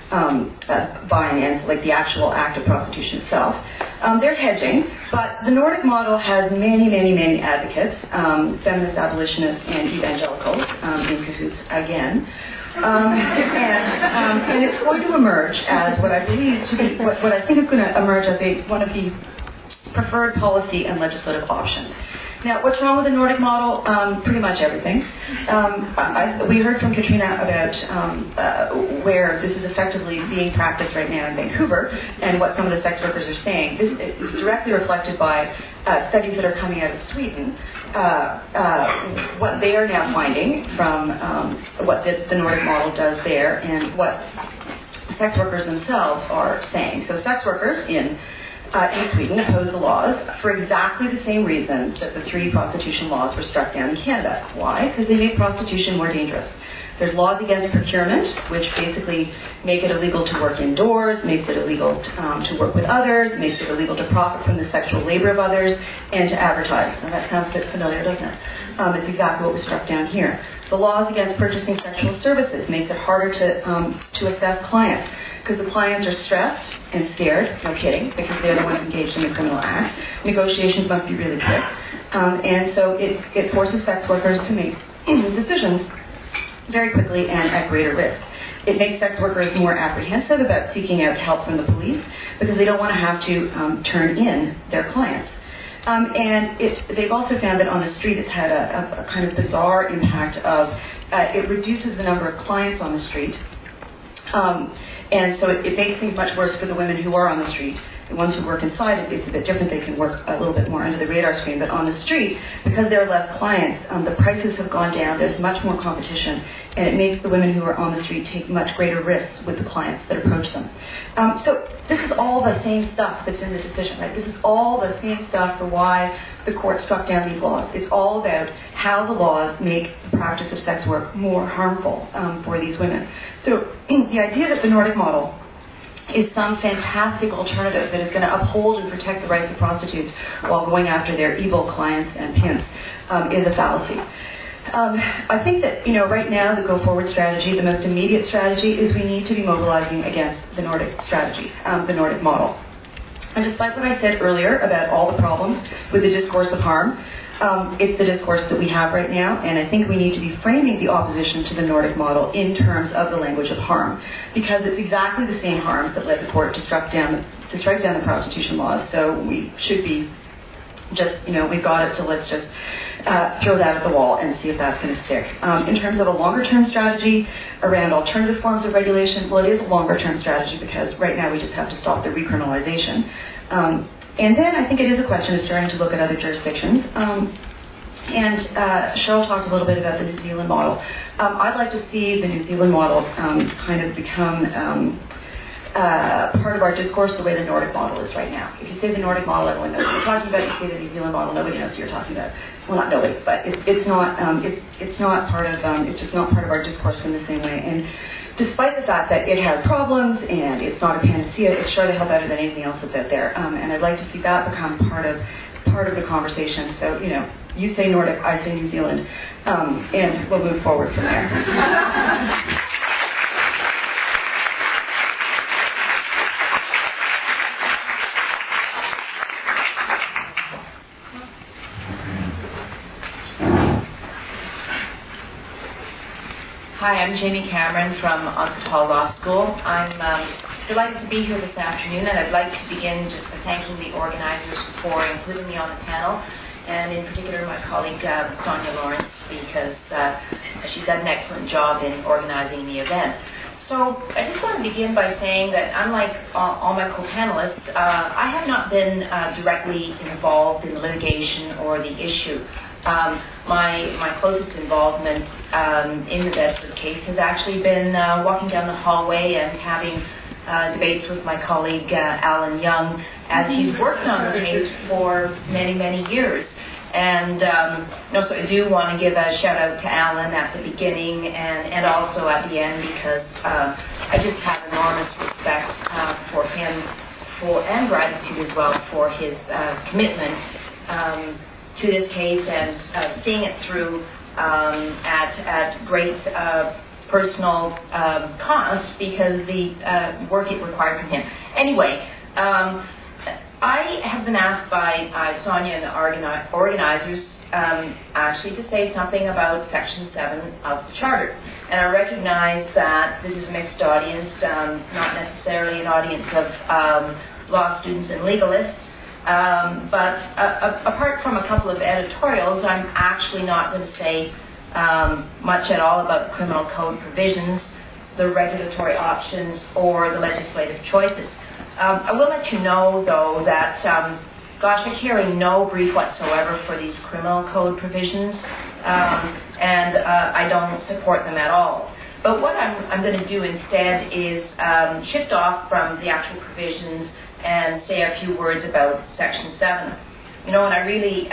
Speaker 6: Buying in, like the actual act of prostitution itself. They're hedging, but the Nordic model has many, many, many advocates, feminist abolitionists and evangelicals in cahoots again. And it's going to emerge as what I believe to be, what I think is going to emerge as one of the preferred policy and legislative options. Now, what's wrong with the Nordic model? Pretty much everything. We heard from Katrina about where this is effectively being practiced right now in Vancouver and what some of the sex workers are saying. This is directly reflected by studies that are coming out of Sweden, what they are now finding from what the Nordic model does there and what sex workers themselves are saying. So sex workers in Sweden oppose the laws for exactly the same reasons that the three prostitution laws were struck down in Canada. Why? Because they make prostitution more dangerous. There's laws against procurement, which basically make it illegal to work indoors, makes it illegal to work with others, makes it illegal to profit from the sexual labor of others, and to advertise. Now that sounds a bit familiar, doesn't it? It's exactly what was struck down here. The laws against purchasing sexual services makes it harder to assess clients, because the clients are stressed and scared, no kidding, because they're the ones engaged in the criminal act. Negotiations must be really quick. And so it forces sex workers to make decisions very quickly and at greater risk. It makes sex workers more apprehensive about seeking out help from the police because they don't want to have to turn in their clients. And they've also found that on the street it's had a kind of bizarre impact of it reduces the number of clients on the street And so it makes things much worse for the women who are on the street. The ones who work inside, it's a bit different. They can work a little bit more under the radar screen. But on the street, because there are less clients, the prices have gone down. There's much more competition. And it makes the women who are on the street take much greater risks with the clients that approach them. So this is all the same stuff that's in the decision, right? This is all the same stuff for why the court struck down these laws. It's all about how the laws make the practice of sex work more harmful for these women. So the idea that the Nordic model is some fantastic alternative that is going to uphold and protect the rights of prostitutes while going after their evil clients and pimps is a fallacy. I think that, right now the go-forward strategy, the most immediate strategy, is we need to be mobilizing against the Nordic strategy, the Nordic model. And despite what I said earlier about all the problems with the discourse of harm, it's the discourse that we have right now, and I think we need to be framing the opposition to the Nordic model in terms of the language of harm, because it's exactly the same harms that led the court to strike down the prostitution laws. So we should be just, we've got it, so let's just throw that at the wall and see if that's going to stick. In terms of a longer-term strategy around alternative forms of regulation, well, it is a longer-term strategy because right now we just have to stop the recriminalization. And then I think it is a question of starting to look at other jurisdictions. And Cheryl talked a little bit about the New Zealand model. I'd like to see the New Zealand model kind of become part of our discourse the way the Nordic model is right now. If you say the Nordic model, everyone knows what you're talking about. If you say the New Zealand model, nobody knows what you're talking about. Well, not nobody, but it's not part of it's just not part of our discourse in the same way. And despite the fact that it has problems and it's not a panacea, it's sure the hell better than anything else that's out there. And I'd like to see that become part of the conversation. So, you say Nordic, I say New Zealand, and we'll move forward from there.
Speaker 7: Hi, I'm Jamie Cameron from Osgoode Hall Law School. I'm delighted to be here this afternoon, and I'd like to begin just by thanking the organizers for including me on the panel, and in particular my colleague Sonia Lawrence, because she's done an excellent job in organizing the event. So I just want to begin by saying that unlike all my co-panelists, I have not been directly involved in the litigation or the issue. My closest involvement in the Bedford case has actually been walking down the hallway and having debates with my colleague Alan Young, as he's worked on the case for many, many years. And so I do want to give a shout out to Alan at the beginning and also at the end, because I just have enormous respect for him and gratitude as well for his commitment to this case and seeing it through at great personal cost, because the work it required from him. Anyway, I have been asked by Sonia and the organizers actually to say something about Section 7 of the Charter. And I recognize that this is a mixed audience, not necessarily an audience of law students and legalists. But apart from a couple of editorials, I'm actually not going to say much at all about the criminal code provisions, the regulatory options, or the legislative choices. I will let you know, though, that, I carry no brief whatsoever for these criminal code provisions, and I don't support them at all. But what I'm going to do instead is shift off from the actual provisions and say a few words about Section 7. And I really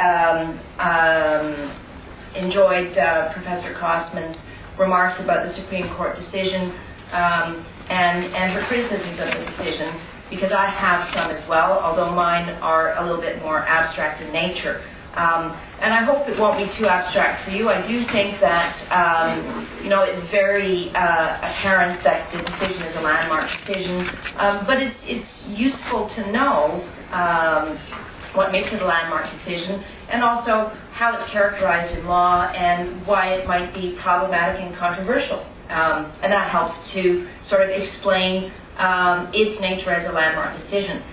Speaker 7: enjoyed Professor Kosman's remarks about the Supreme Court decision and her criticisms of the decision, because I have some as well, although mine are a little bit more abstract in nature. And I hope it won't be too abstract for you. I do think that, it's very apparent that the decision is a landmark decision, but it's useful to know what makes it a landmark decision, and also how it's characterized in law and why it might be problematic and controversial. And that helps to sort of explain its nature as a landmark decision.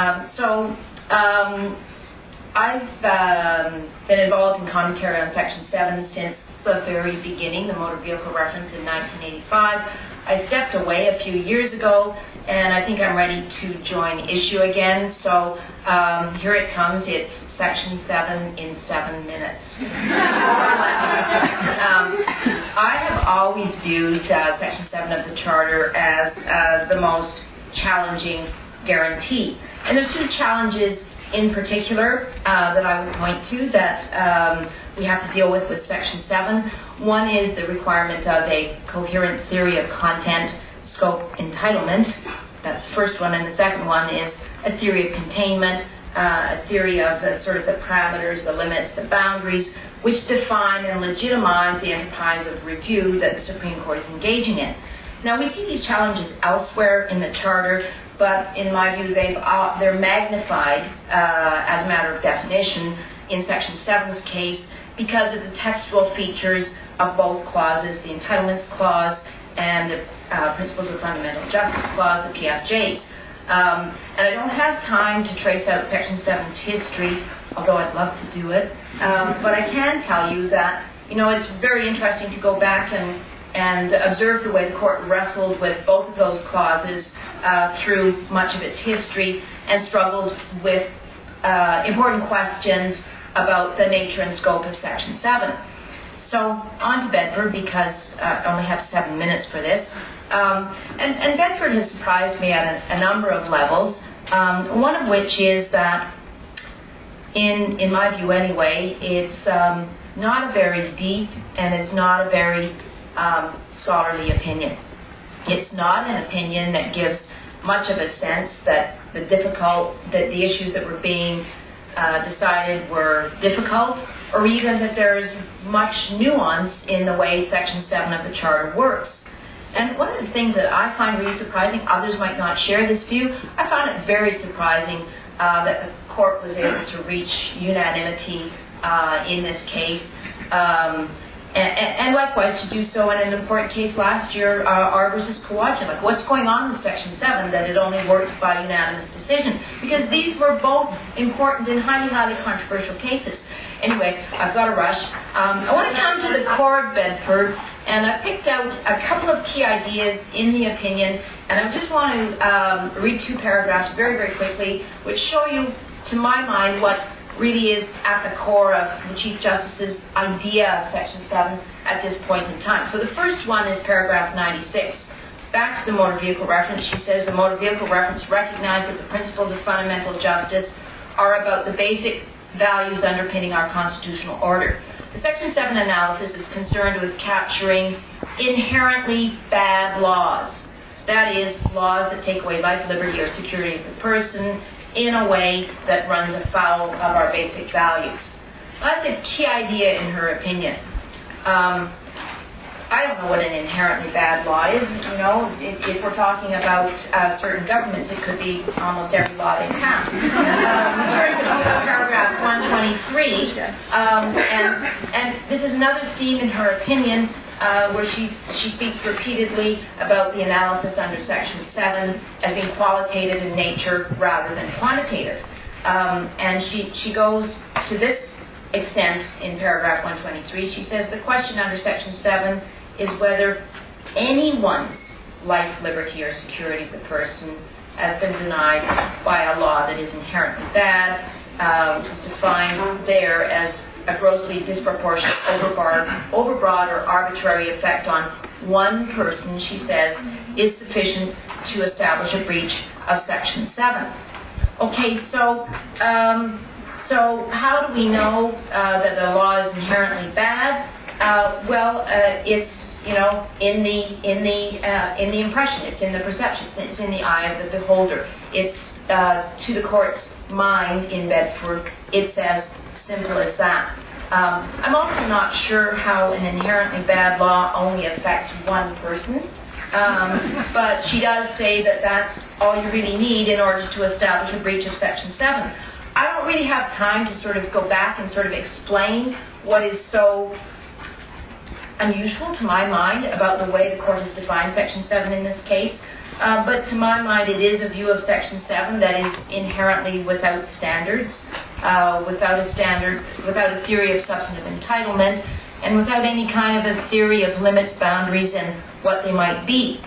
Speaker 7: I've been involved in commentary on Section 7 since the very beginning, the motor vehicle reference in 1985. I stepped away a few years ago, and I think I'm ready to join issue again. So here it comes. It's Section 7 in 7 minutes. I have always viewed Section 7 of the Charter as the most challenging guarantee. And there's two challenges in particular that I would point to that we have to deal with Section 7. One is the requirement of a coherent theory of content, scope, entitlement. That's the first one. And the second one is a theory of containment, a theory of the parameters, the limits, the boundaries, which define and legitimize the enterprise of review that the Supreme Court is engaging in. Now, we see these challenges elsewhere in the Charter, but in my view, they're magnified as a matter of definition in Section 7's case because of the textual features of both clauses, the Entitlements Clause and the Principles of Fundamental Justice Clause, the PFJs. And I don't have time to trace out Section 7's history, although I'd love to do it. But I can tell you that, it's very interesting to go back and observe the way the Court wrestled with both of those clauses through much of its history and struggled with important questions about the nature and scope of Section 7. So on to Bedford, because I only have 7 minutes for this. And Bedford has surprised me at a number of levels, one of which is that, in my view anyway, it's not a very deep and it's not a very scholarly opinion. It's not an opinion that gives much of a sense that the issues that were being decided were difficult, or even that there is much nuance in the way Section 7 of the Charter works. And one of the things that I find really surprising, others might not share this view, I found it very surprising that the Court was able to reach unanimity in this case, and likewise to do so in an important case last year, R versus Kawaja. Like, what's going on with Section 7 that it only works by unanimous decision? Because these were both important and highly, highly controversial cases. Anyway, I've got to rush. I want to come to the core of Bedford, and I picked out a couple of key ideas in the opinion, and I just want to read 2 paragraphs very, very quickly, which show you, to my mind, what really is at the core of the Chief Justice's idea of Section 7 at this point in time. So the first one is paragraph 96. Back to the motor vehicle reference, she says the motor vehicle reference recognized that the principles of fundamental justice are about the basic values underpinning our constitutional order. The Section 7 analysis is concerned with capturing inherently bad laws. That is, laws that take away life, liberty, or security of the person in a way that runs afoul of our basic values. That's a key idea in her opinion. I don't know what an inherently bad law is. If we're talking about certain governments, it could be almost every law they pass. Paragraph 123, and this is another theme in her opinion where she speaks repeatedly about the analysis under Section 7 as being qualitative in nature rather than quantitative. And she goes to this extent in paragraph 123. She says the question under Section 7 is whether anyone's life, liberty, or security of the person has been denied by a law that is inherently bad, which is defined there as a grossly disproportionate, overbroad, or arbitrary effect on one person, she says, is sufficient to establish a breach of Section 7. Okay, so how do we know that the law is inherently bad? It's in the impression, it's in the perception, it's in the eye of the beholder. It's to the Court's mind in Bedford. It's as simple as that. I'm also not sure how an inherently bad law only affects one person, but she does say that that's all you really need in order to establish a breach of Section 7. I don't really have time to sort of go back and sort of explain what is so unusual to my mind about the way the Court has defined Section 7 in this case. But to my mind, it is a view of Section 7 that is inherently without standards, without a theory of substantive entitlement, and without any kind of a theory of limits, boundaries, and what they might be.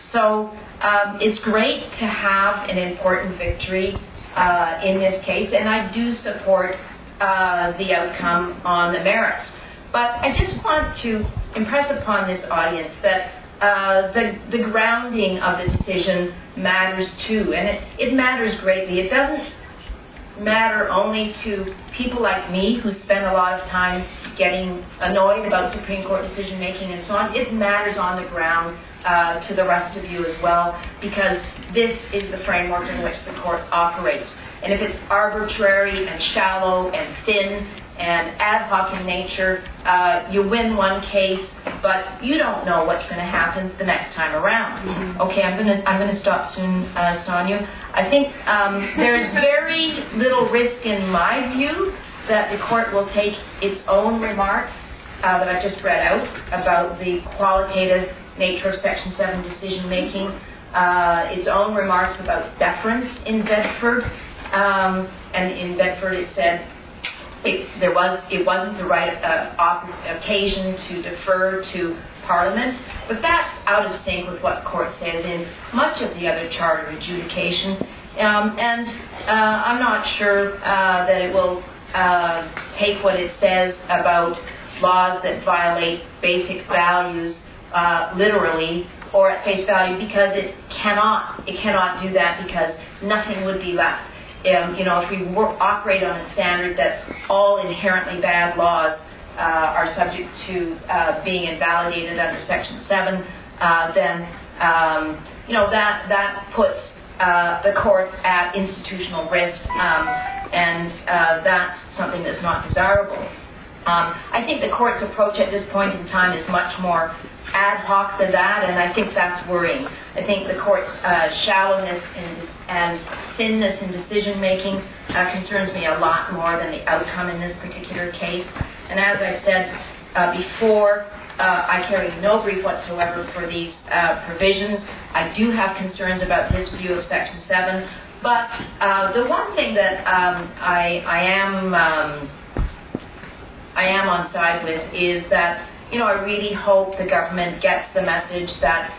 Speaker 7: So it's great to have an important victory in this case, and I do support the outcome on the merits. But I just want to impress upon this audience that the grounding of the decision matters too, and it matters greatly. It doesn't matter only to people like me who spend a lot of time getting annoyed about Supreme Court decision making and so on. It matters on the ground to the rest of you as well, because this is the framework in which the court operates. And if it's arbitrary and shallow and thin and ad hoc in nature, you win one case, but you don't know what's going to happen the next time around. Okay, I'm going to stop soon, Sonia. I think there's very little risk in my view that the court will take its own remarks that I just read out about the qualitative nature of Section 7 decision making, its own remarks about deference in Bedford, and in Bedford it said it wasn't the right occasion to defer to Parliament, but that's out of sync with what the court says in much of the other charter adjudication, and I'm not sure that it will take what it says about laws that violate basic values literally or at face value, because it cannot do that, because nothing would be left. If we operate on a standard that all inherently bad laws are subject to being invalidated under Section 7, then that puts the courts at institutional risk, and that's something that's not desirable. I think the court's approach at this point in time is much more ad hoc than that, and I think that's worrying. I think the court's shallowness and thinness in decision making concerns me a lot more than the outcome in this particular case. And as I said before, I carry no brief whatsoever for these provisions. I do have concerns about this view of Section 7, but the one thing that I am on side with is that I really hope the government gets the message that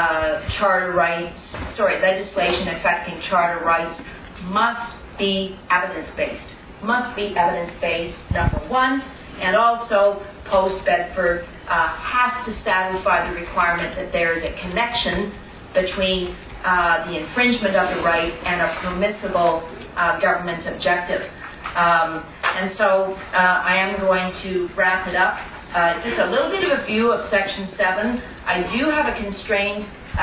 Speaker 7: legislation affecting charter rights must be evidence-based. Number one, and also post-Bedford has to satisfy the requirement that there is a connection between the infringement of the right and a permissible government objective. And so I am going to wrap it up. Just a little bit of a view of Section 7. I do have a constrained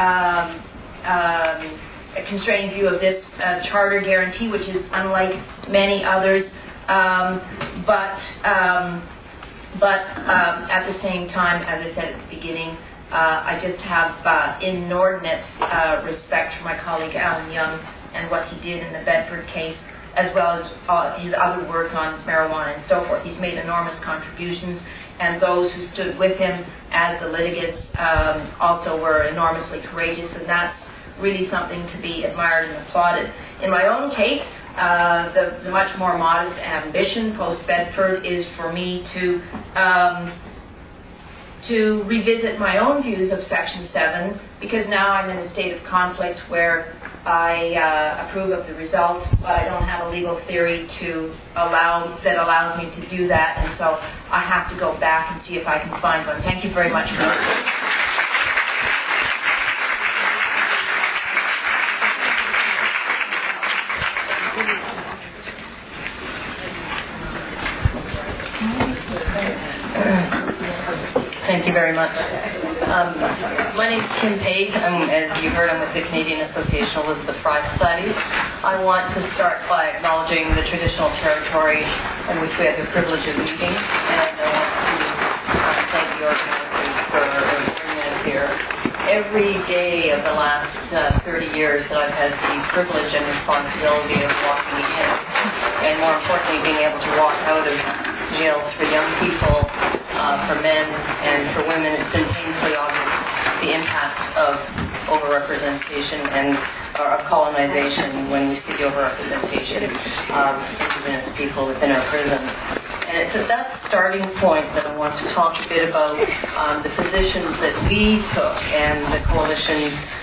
Speaker 7: view of this charter guarantee, which is unlike many others. But at the same time, as I said at the beginning, I just have inordinate respect for my colleague Alan Young and what he did in the Bedford case, as well as his other work on marijuana and so forth. He's made enormous contributions, and those who stood with him as the litigants also were enormously courageous, and that's really something to be admired and applauded. In my own case, the much more modest ambition post-Bedford is for me to revisit my own views of Section 7, because now I'm in a state of conflict where I approve of the results, but I don't have a legal theory that allows me to do that, and so I have to go back and see if I can find one. Thank you very much for listening.
Speaker 8: Thank you very much. My name is Kim Page. As you heard, I'm with the Canadian Association of Elizabeth Fry Society. I want to start by acknowledging the traditional territory in which we have the privilege of meeting, and I want to thank the organizers for bringing us here. Every day of the last 30 years that I've had the privilege and responsibility of walking in, and more importantly, being able to walk out of jails for young people, for men and for women, it's been painfully obvious the impact of overrepresentation and of colonization when we see the overrepresentation of indigenous people within our prisons. And it's at that starting point that I want to talk a bit about the positions that we took and the coalition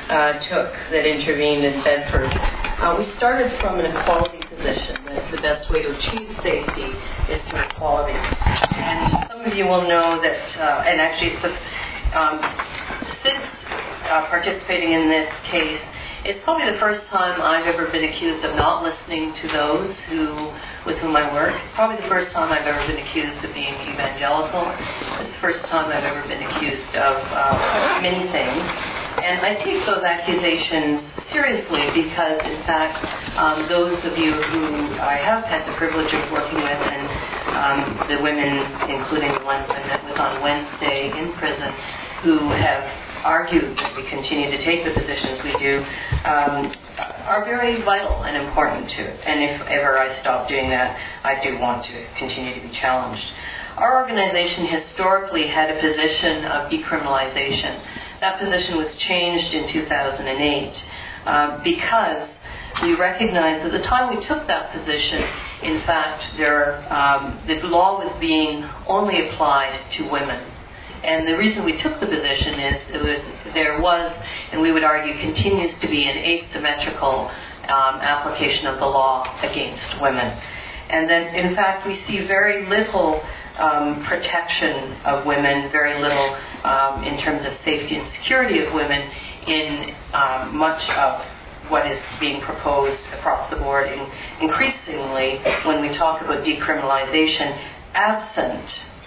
Speaker 8: that intervened in Bedford, we started from an equality position that the best way to achieve safety is through equality. And some of you will know that, and actually since participating in this case, it's probably the first time I've ever been accused of not listening to those with whom I work. It's probably the first time I've ever been accused of being evangelical. It's the first time I've ever been accused of many things. And I take those accusations seriously because, in fact, those of you who I have had the privilege of working with, and the women, including the ones I met with on Wednesday in prison, who have argued that we continue to take the positions we do, are very vital and important to it. And if ever I stop doing that, I do want to continue to be challenged. Our organization historically had a position of decriminalization. That position was changed in 2008 because we recognized at the time we took that position, in fact, the law was being only applied to women. And the reason we took the position is there was, and we would argue continues to be, an asymmetrical application of the law against women. And then, in fact, we see very little protection of women, very little in terms of safety and security of women in much of what is being proposed across the board. And increasingly, when we talk about decriminalization, absent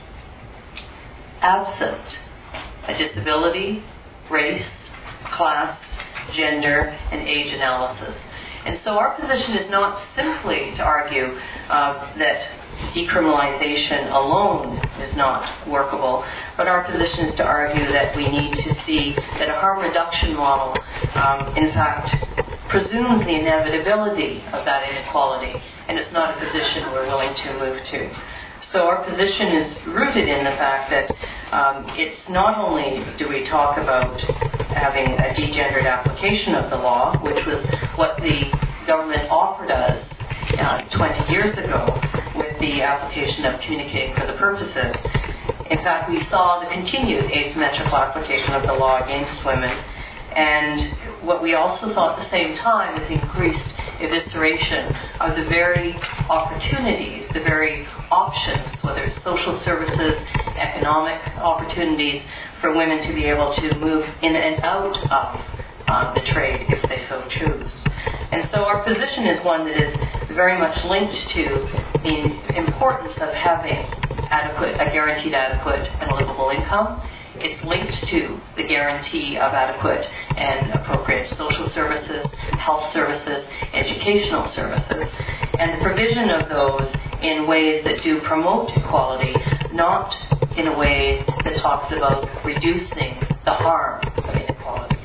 Speaker 8: a disability, race, class, gender, and age analysis. And so our position is not simply to argue that decriminalization alone is not workable, but our position is to argue that we need to see that a harm reduction model, in fact, presumes the inevitability of that inequality, and it's not a position we're willing to move to. So our position is rooted in the fact that it's not only do we talk about having a degendered application of the law, which was what the government offered us 20 years ago with the application of communicating for the purposes. In fact, we saw the continued asymmetrical application of the law against women. And what we also saw at the same time is increased evisceration of the very opportunities, the very options, whether it's social services, economic opportunities for women to be able to move in and out of the trade if they so choose. And so our position is one that is very much linked to the importance of having a guaranteed adequate and livable income. It's linked to the guarantee of adequate and appropriate social services, health services, educational services, and the provision of those in ways that do promote equality, not in a way that talks about reducing the harm of inequality.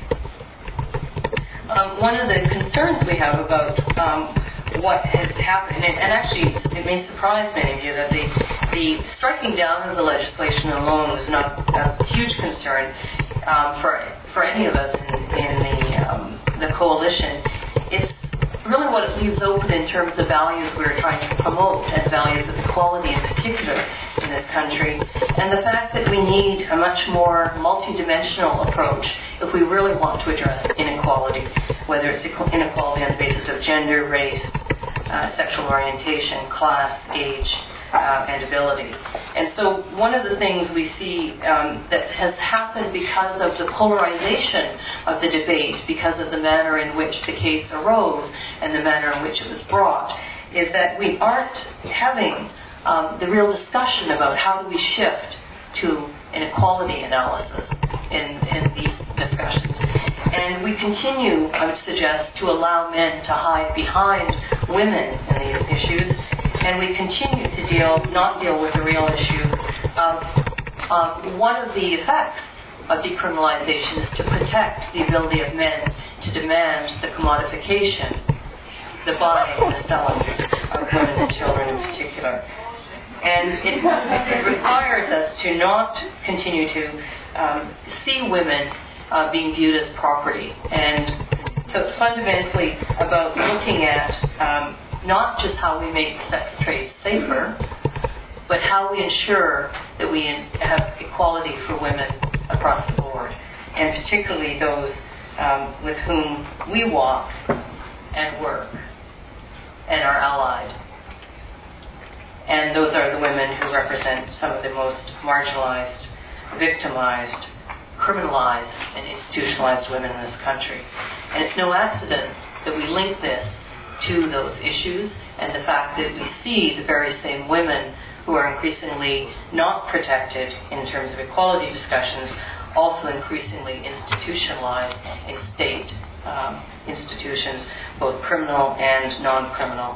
Speaker 8: One of the concerns we have about what has happened, and actually it may surprise many of you that the striking down of the legislation alone was not a huge concern for any of us in the coalition. It's really what it leaves open in terms of values we're trying to promote, and values of equality in particular in this country, and the fact that we need a much more multidimensional approach if we really want to address inequality, whether it's inequality on the basis of gender, race, sexual orientation, class, age, and ability. And so one of the things we see that has happened because of the polarization of the debate, because of the manner in which the case arose and the manner in which it was brought, is that we aren't having the real discussion about how do we shift to an equality analysis in these discussions. And we continue, I would suggest, to allow men to hide behind women in these issues, and we continue to not deal with the real issue of one of the effects of decriminalization is to protect the ability of men to demand the commodification, the buying and the selling of women and children in particular. And it requires us to not continue to see women being viewed as property. And so it's fundamentally about looking at not just how we make sex trade safer, but how we ensure that we have equality for women across the board, and particularly those with whom we walk and work and are allied. And those are the women who represent some of the most marginalized, victimized, criminalized, and institutionalized women in this country. And it's no accident that we link this to those issues and the fact that we see the very same women who are increasingly not protected in terms of equality discussions, also increasingly institutionalized in state institutions, both criminal and non-criminal.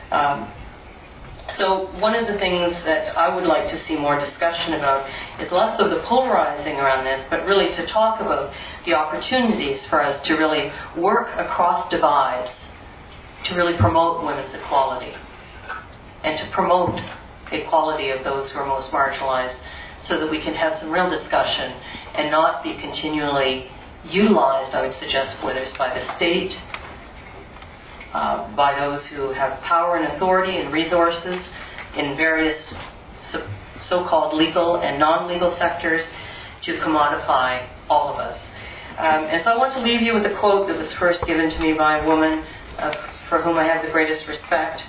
Speaker 8: So one of the things that I would like to see more discussion about is less of the polarizing around this, but really to talk about the opportunities for us to really work across divides to really promote women's equality and to promote equality of those who are most marginalized, so that we can have some real discussion and not be continually utilized, I would suggest, whether it's by the state, by those who have power and authority and resources in various so-called legal and non-legal sectors, to commodify all of us. And so I want to leave you with a quote that was first given to me by a woman for whom I have the greatest respect,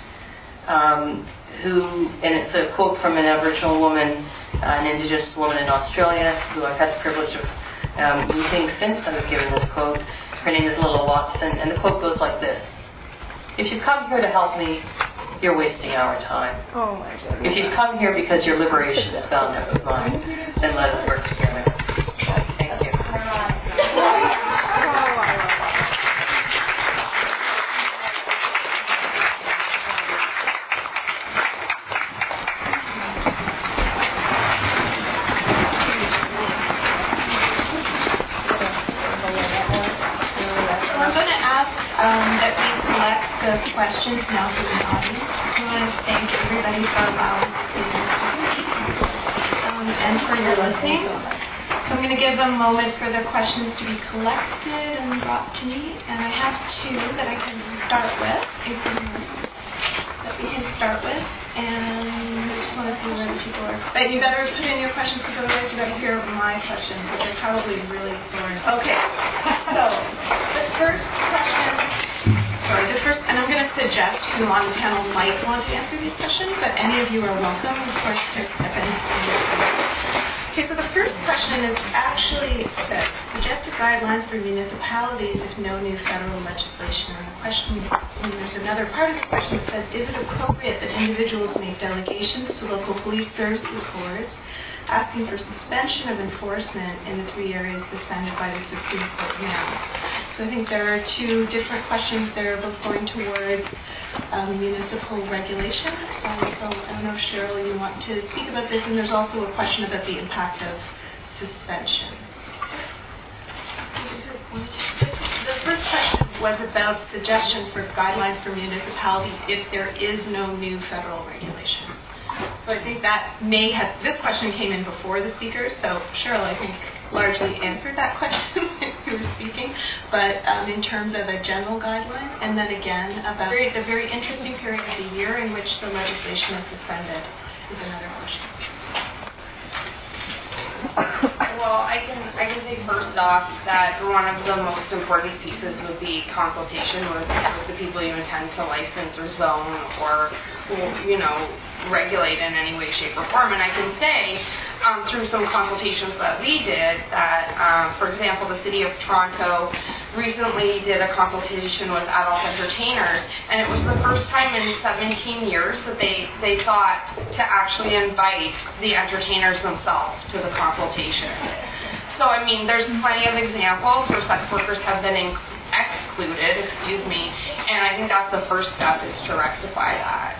Speaker 8: and it's a quote from an Aboriginal woman, an Indigenous woman in Australia, who I've had the privilege of meeting since I was given this quote. Her name is Lilla Watson, and the quote goes like this: "If you come here to help me, you're wasting our time.
Speaker 3: Oh my goodness.
Speaker 8: If you come here because your liberation is bound up with mine, then let us work together." Thank you.
Speaker 1: That we select the questions now for the audience. I want to thank everybody for allowing us to and for your listening. So I'm going to give a moment for the questions to be collected and brought to me. And I have two that I can start with, And I just want to see where the people are. But you better put in your questions, because otherwise you got to hear my questions, which are probably really boring. Okay. So the first question. And I'm going to suggest who on the panel might want to answer these questions, but any of you are welcome, of course, to step in. Okay, so the first question is actually that suggested guidelines for municipalities if no new federal legislation. And the question, and there's another part of the question that says, is it appropriate that individuals make delegations to local police services boards asking for suspension of enforcement in the 3 areas defended by the Supreme Court now? So I think there are two different questions there, both going towards municipal regulation. So I don't know if Cheryl, you want to speak about this, and there's also a question about the impact of suspension. The first question was about suggestions for guidelines for municipalities if there is no new federal regulation. So I think that this question came in before the speakers, so Cheryl, I think, largely answered that question when you were speaking, but in terms of a general guideline, and then again about the very interesting period of the year in which the legislation is suspended is another question.
Speaker 3: Well, I can say first off that one of the most important pieces would be consultation with the people you intend to license or zone or, regulate in any way, shape, or form. And I can say through some consultations that we did that, for example, the City of Toronto recently did a consultation with adult entertainers, and it was the first time in 17 years that they thought to actually invite the entertainers themselves to the consultation. So, I mean, there's plenty of examples where sex workers have been excluded, and I think that's the first step, is to rectify that.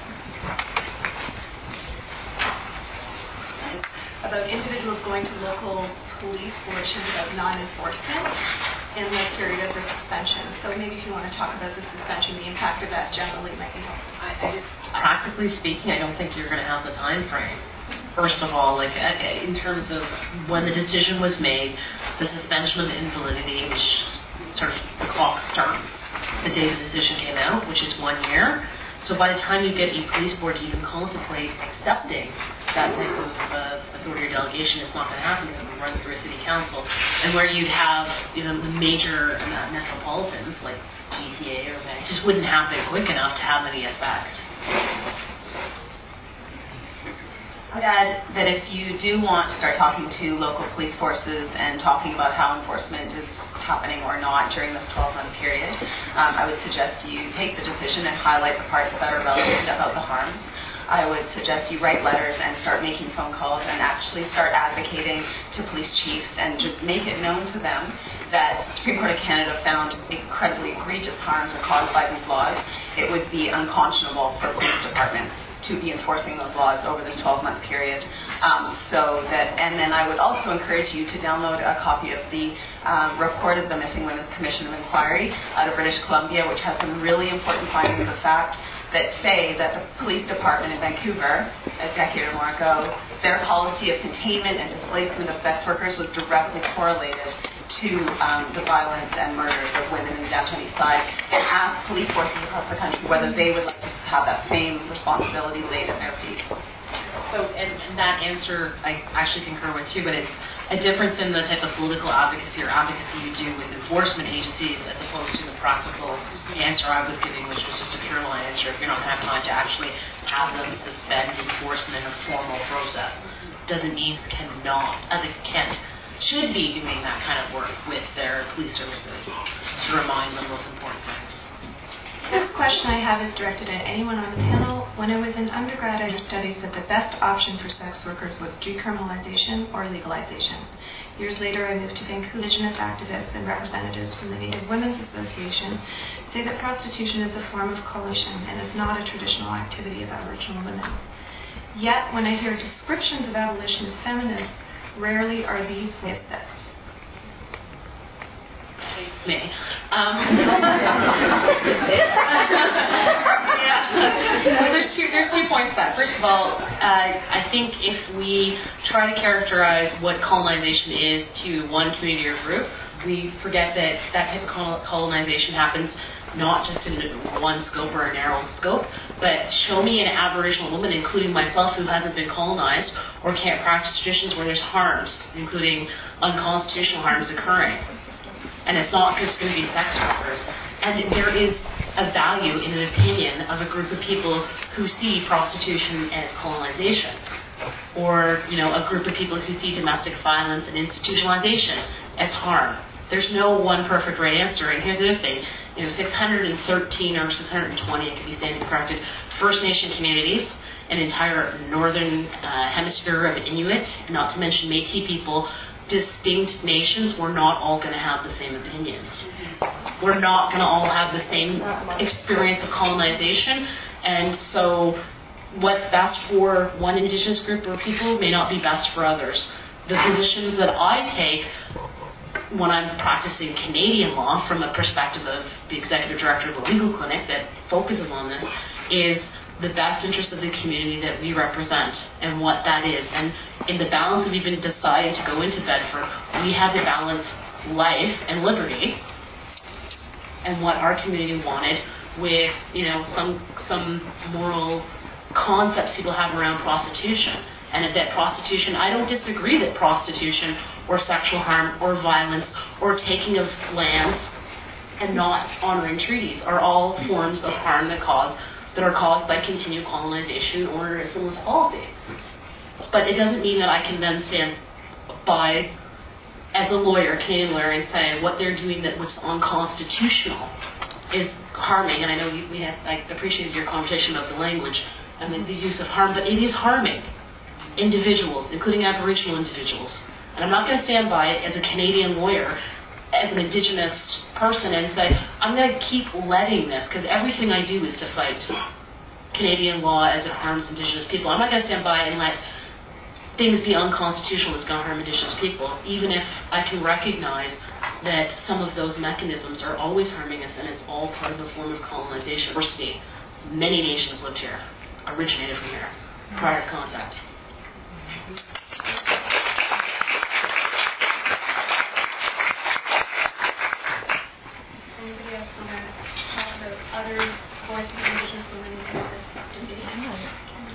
Speaker 3: About individuals going to local police boards of non-enforcement in the period of the suspension. So maybe if you want to talk about the suspension, the impact of that generally might be helpful.
Speaker 9: Practically speaking, I don't think you're going to have the time frame. First of all, in terms of when the decision was made, the suspension of invalidity, which sort of the clock starts the day the decision came out, which is 1 year. So by the time you get a police board to even contemplate accepting that type of authority or delegation, it's not going to happen because we run through a city council. And where you'd have the major metropolitans like GTA or Vancouver just wouldn't happen quick enough to have any effect.
Speaker 2: I'd add that if you do want to start talking to local police forces and talking about how enforcement is happening or not during this 12-month period, I would suggest you take the decision and highlight the parts that are relevant about the harms. I would suggest you write letters and start making phone calls and actually start advocating to police chiefs and just make it known to them that the Supreme Court of Canada found incredibly egregious harms are caused by these laws. It would be unconscionable for police departments to be enforcing those laws over this 12-month period. And then I would also encourage you to download a copy of the report of the Missing Women's Commission of Inquiry out of British Columbia, which has some really important findings of fact that say that the police department in Vancouver, a decade or more ago, their policy of containment and displacement of sex workers was directly correlated to the violence and murders of women in downtown Eastside, and asked police forces across the country whether they would like to have that same responsibility laid at their feet.
Speaker 9: So, and that answer I actually concur with too, but it's a difference in the type of political advocacy or advocacy you do with enforcement agencies as opposed to the practical answer I was giving, which was just a pure line answer. If you're not going to have time to actually have them suspend enforcement in a formal process, doesn't mean should be doing that kind of work with their police services to remind them those important things.
Speaker 1: This question I have is directed at anyone on the panel. When I was in undergrad, I studied that the best option for sex workers was decriminalization or legalization. Years later, I moved to Vancouver. Indigenous activists and representatives from the Native Women's Association say that prostitution is a form of coalition and is not a traditional activity of Aboriginal women. Yet, when I hear descriptions of abolition as feminist, rarely are these with this.
Speaker 9: Me. There's two points to that. First of all, I think if we try to characterize what colonization is to one community or group, we forget that that type of colonization happens not just in one scope or a narrow scope, but show me an Aboriginal woman, including myself, who hasn't been colonized or can't practice traditions where there's harms, including unconstitutional harms occurring. And it's not just going to be sex workers. And there is a value in an opinion of a group of people who see prostitution as colonization, or a group of people who see domestic violence and institutionalization as harm. There's no one perfect right answer. And here's the other thing: 613 or 620, it could be standing corrected, First Nation communities, an entire northern hemisphere of Inuit, not to mention Métis people, distinct nations. We're not all going to have the same opinions. We're not going to all have the same experience of colonization, and so what's best for one Indigenous group or people may not be best for others. The positions that I take when I'm practicing Canadian law from a perspective of the executive director of the legal clinic that focuses on this is the best interest of the community that we represent and what that is. And in the balance of even deciding to go into Bedford, we have to balance life and liberty and what our community wanted with, some moral concepts people have around prostitution. And that prostitution, I don't disagree that prostitution or sexual harm or violence or taking of lands and not honoring treaties are all forms of harm that are caused by continued colonization or influence policy. But it doesn't mean that I can then stand by as a lawyer, Canadian lawyer, and say what they're doing that was unconstitutional is harming. And I know I appreciated your conversation about the language and the use of harm, but it is harming individuals, including Aboriginal individuals. And I'm not going to stand by it as a Canadian lawyer, as an Indigenous person, and say, I'm going to keep letting this, because everything I do is to fight Canadian law as it harms Indigenous people. I'm not going to stand by and let things be unconstitutional that's going to harm Indigenous people, even if I can recognize that some of those mechanisms are always harming us, and it's all part of a form of colonization. Many nations lived here, originated from here, prior to contact.
Speaker 1: Anybody else want to talk about other voices of Indigenous women?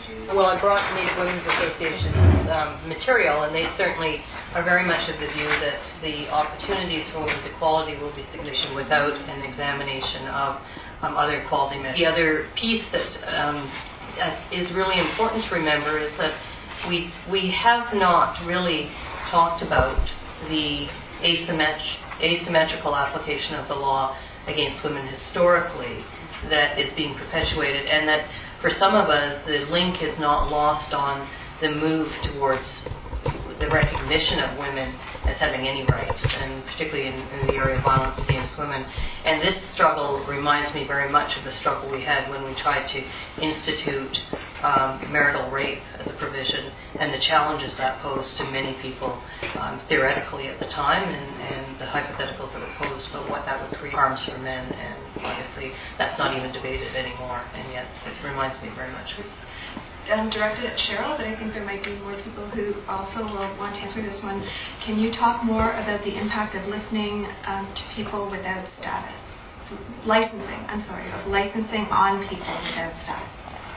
Speaker 8: Well, I brought Native Women's Association's material, and they certainly are very much of the view that the opportunities for women's equality will be significant without an examination of other equality measures. The other piece that is really important to remember is that we have not really talked about the asymmetrical application of the law against women historically that is being perpetuated, and that for some of us the link is not lost on the move towards the recognition of women as having any rights, and particularly in the area of violence against women. And this struggle reminds me very much of the struggle we had when we tried to institute marital rape as a provision, and the challenges that posed to many people theoretically at the time, and the hypotheticals that were posed about what that would create harms for men, and obviously that's not even debated anymore, and yet it reminds me very much.
Speaker 1: Directed at Cheryl, but I think there might be more people who also will want to answer this one. Can you talk more about the impact of listening to people without status? Licensing on people without status.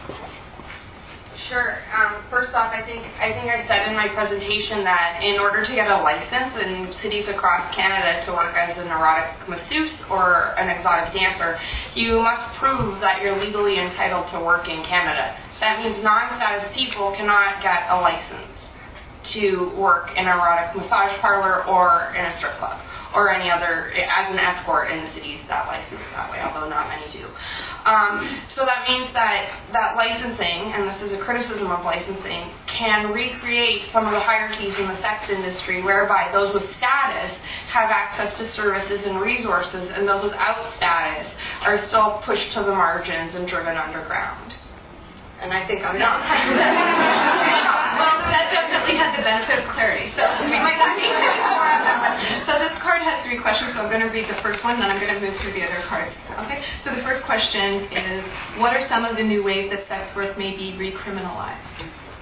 Speaker 3: Sure. First off, I think I said in my presentation that in order to get a license in cities across Canada to work as an erotic masseuse or an exotic dancer, you must prove that you're legally entitled to work in Canada. That means non-status people cannot get a license to work in an erotic massage parlor or in a strip club or any other, as an escort in the cities that license that way, although not many do. So that means that licensing, and this is a criticism of licensing, can recreate some of the hierarchies in the sex industry whereby those with status have access to services and resources, and those without status are still pushed to the margins and driven underground. And I think I'm not.
Speaker 1: Well, that definitely had the benefit of clarity, so we might not need to do more on that one. So this card has 3 questions, so I'm going to read the first one, then I'm going to move through the other cards. Okay? So the first question is, what are some of the new ways that sex work may be recriminalized?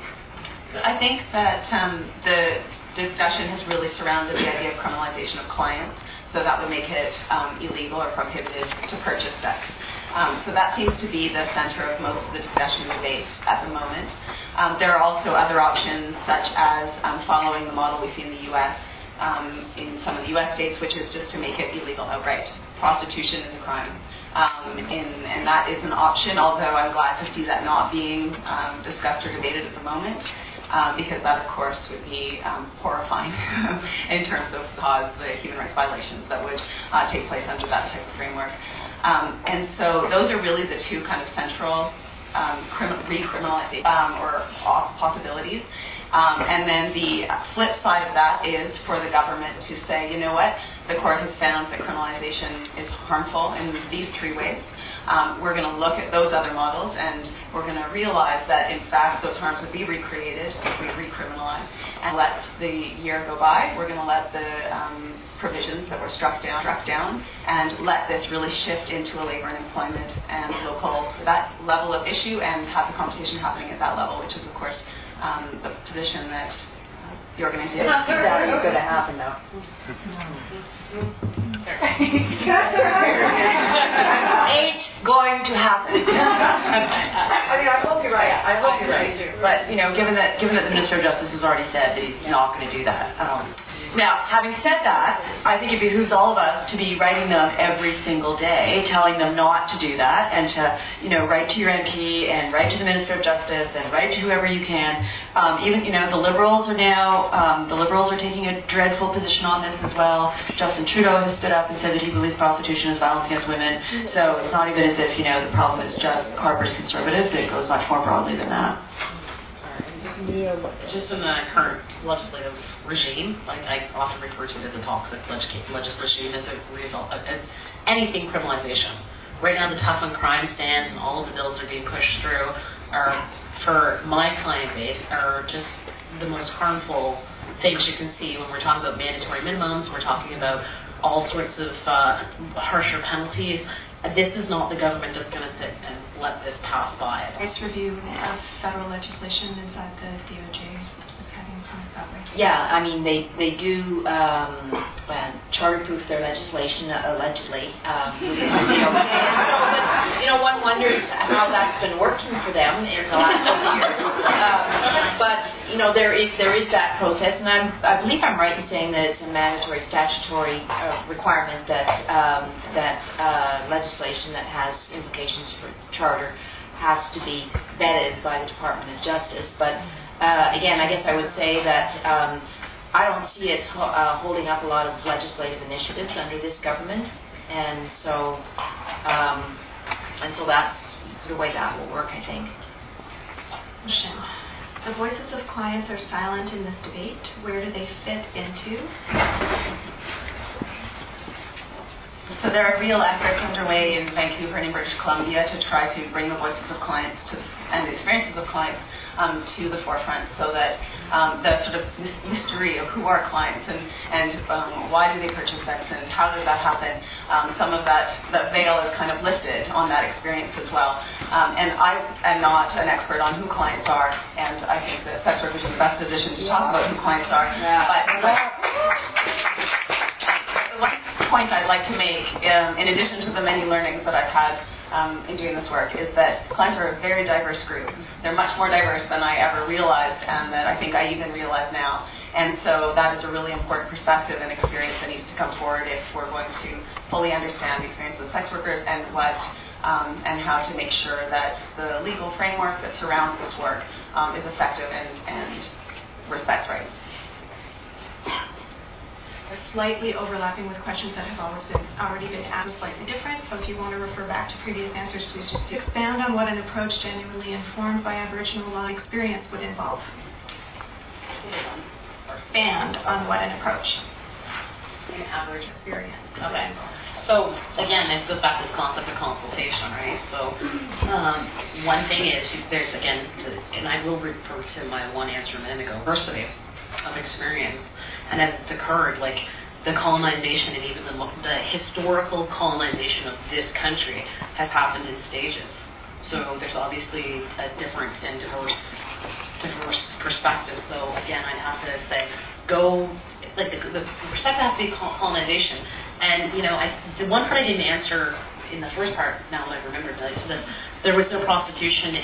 Speaker 2: I think that the discussion has really surrounded the idea of criminalization of clients, so that would make it illegal or prohibited to purchase sex. So that seems to be the center of most of the discussion and debate at the moment. There are also other options, such as following the model we see in the U.S., in some of the U.S. states, which is just to make it illegal outright. Prostitution is a crime. And that is an option, although I'm glad to see that not being discussed or debated at the moment, because that, of course, would be horrifying in terms of the human rights violations that would take place under that type of framework. And so those are really the two kind of central recriminalization or possibilities. And then the flip side of that is for the government to say, you know what, the court has found that criminalization is harmful in these 3 ways. We're going to look at those other models, and we're going to realize that, in fact, those harms would be recreated if we recriminalize. And let the year go by. We're going to let the provisions that were struck down, and let this really shift into a labor and employment and local, that level of issue, and have the conversation happening at that level, which is, of course, the position that the organization
Speaker 6: is going to happen now.
Speaker 3: Ain't going to happen.
Speaker 6: I mean, I hope you're right. But given that the Minister of Justice has already said that he's not going to do that. Now, having said that, I think it behooves all of us to be writing them every single day, telling them not to do that, and to, write to your MP and write to the Minister of Justice and write to whoever you can. Even, the Liberals are now, the Liberals are taking a dreadful position on this as well. Justin Trudeau has stood up and said that he believes prostitution is violence against women. So it's not even as if, the problem is just Harper's Conservatives. It goes much more broadly than that.
Speaker 9: Just in the current legislative regime, like I often refer to it as a toxic legislative regime as a result of anything criminalization. Right now the tough on crime stance and all of the bills that are being pushed through are, for my client base, are just the most harmful things you can see when we're talking about mandatory minimums, we're talking about all sorts of harsher penalties. This is not the government that's going to sit and let this pass by.
Speaker 1: Rights review of federal legislation is that the DOJ is having comments that way.
Speaker 6: Yeah, I mean, they do,
Speaker 7: charter-proof their legislation, allegedly. But one wonders how that's been working for them in the last couple of years. But there is that process, and I believe I'm right in saying that it's a mandatory statutory requirement that legislation that has implications for charter has to be vetted by the Department of Justice. But again, I guess I would say that I don't see it holding up a lot of legislative initiatives under this government, and so that's the way that will work, I think.
Speaker 1: Michelle, the voices of clients are silent in this debate. Where do they fit into?
Speaker 2: So there are real efforts underway in Vancouver and in British Columbia to try to bring the voices of clients and the experiences of clients to the forefront, so that the sort of mystery of who are clients and why do they purchase sex and how does that happen, some of that veil is kind of lifted on that experience as well. And I am not an expert on who clients are, and I think that sex workers are the best position to talk about who clients are. But the one point I'd like to make, in addition to the many learnings that I've had in doing this work, is that clients are a very diverse group. They're much more diverse than I ever realized, and that I think I even realize now. And so that is a really important perspective and experience that needs to come forward if we're going to fully understand the experience of sex workers and and how to make sure that the legal framework that surrounds this work is effective and respects rights.
Speaker 1: Slightly overlapping with questions that have already been asked, slightly different. So if you want to refer back to previous answers, please just expand on what an approach genuinely informed by Aboriginal law experience would involve. Expand on what an approach.
Speaker 9: An average experience. Okay. So again, this goes back to this concept of consultation, right? So one thing is there's again, and I will refer to my one answer a minute ago, diversity of experience. And as it's occurred, like the colonization and even the historical colonization of this country has happened in stages. So there's obviously a different and diverse perspective. So again, I'd have to say, the perspective has to be colonization. And the one part I didn't answer in the first part, now that I remember, there was no prostitution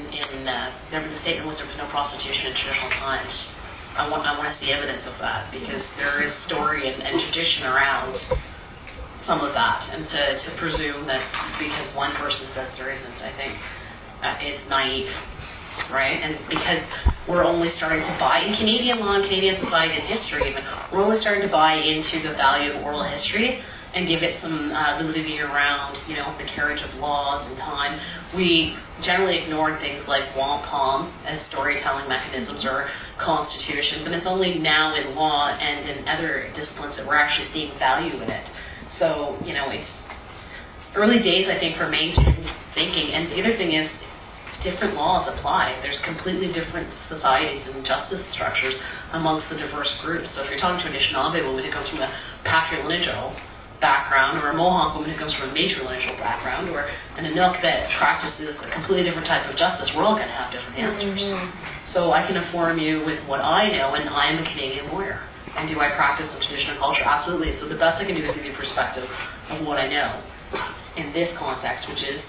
Speaker 9: there was a statement was there was no prostitution in traditional times. I want to see evidence of that, because there is story and tradition around some of that, and to presume that because one person says there isn't, I think is naive, right? And because we're only starting to buy in Canadian law and Canadian society and history, even we're only starting to buy into the value of oral history and give it some validity around, the carriage of laws and time. We generally ignore things like wampum as storytelling mechanisms or constitutions, and it's only now in law and in other disciplines that we're actually seeing value in it. So, it's early days, I think, for mainstream thinking. And the other thing is, different laws apply. There's completely different societies and justice structures amongst the diverse groups. So if you're talking to an Anishinaabe woman who comes from a patrilineal background, or a Mohawk woman who comes from a matrilineal background, or an Inuk that practices a completely different type of justice, we're all going to have different answers. So I can inform you with what I know, and I am a Canadian lawyer. And do I practice the traditional culture? Absolutely. So the best I can do is give you a perspective of what I know in this context, which is,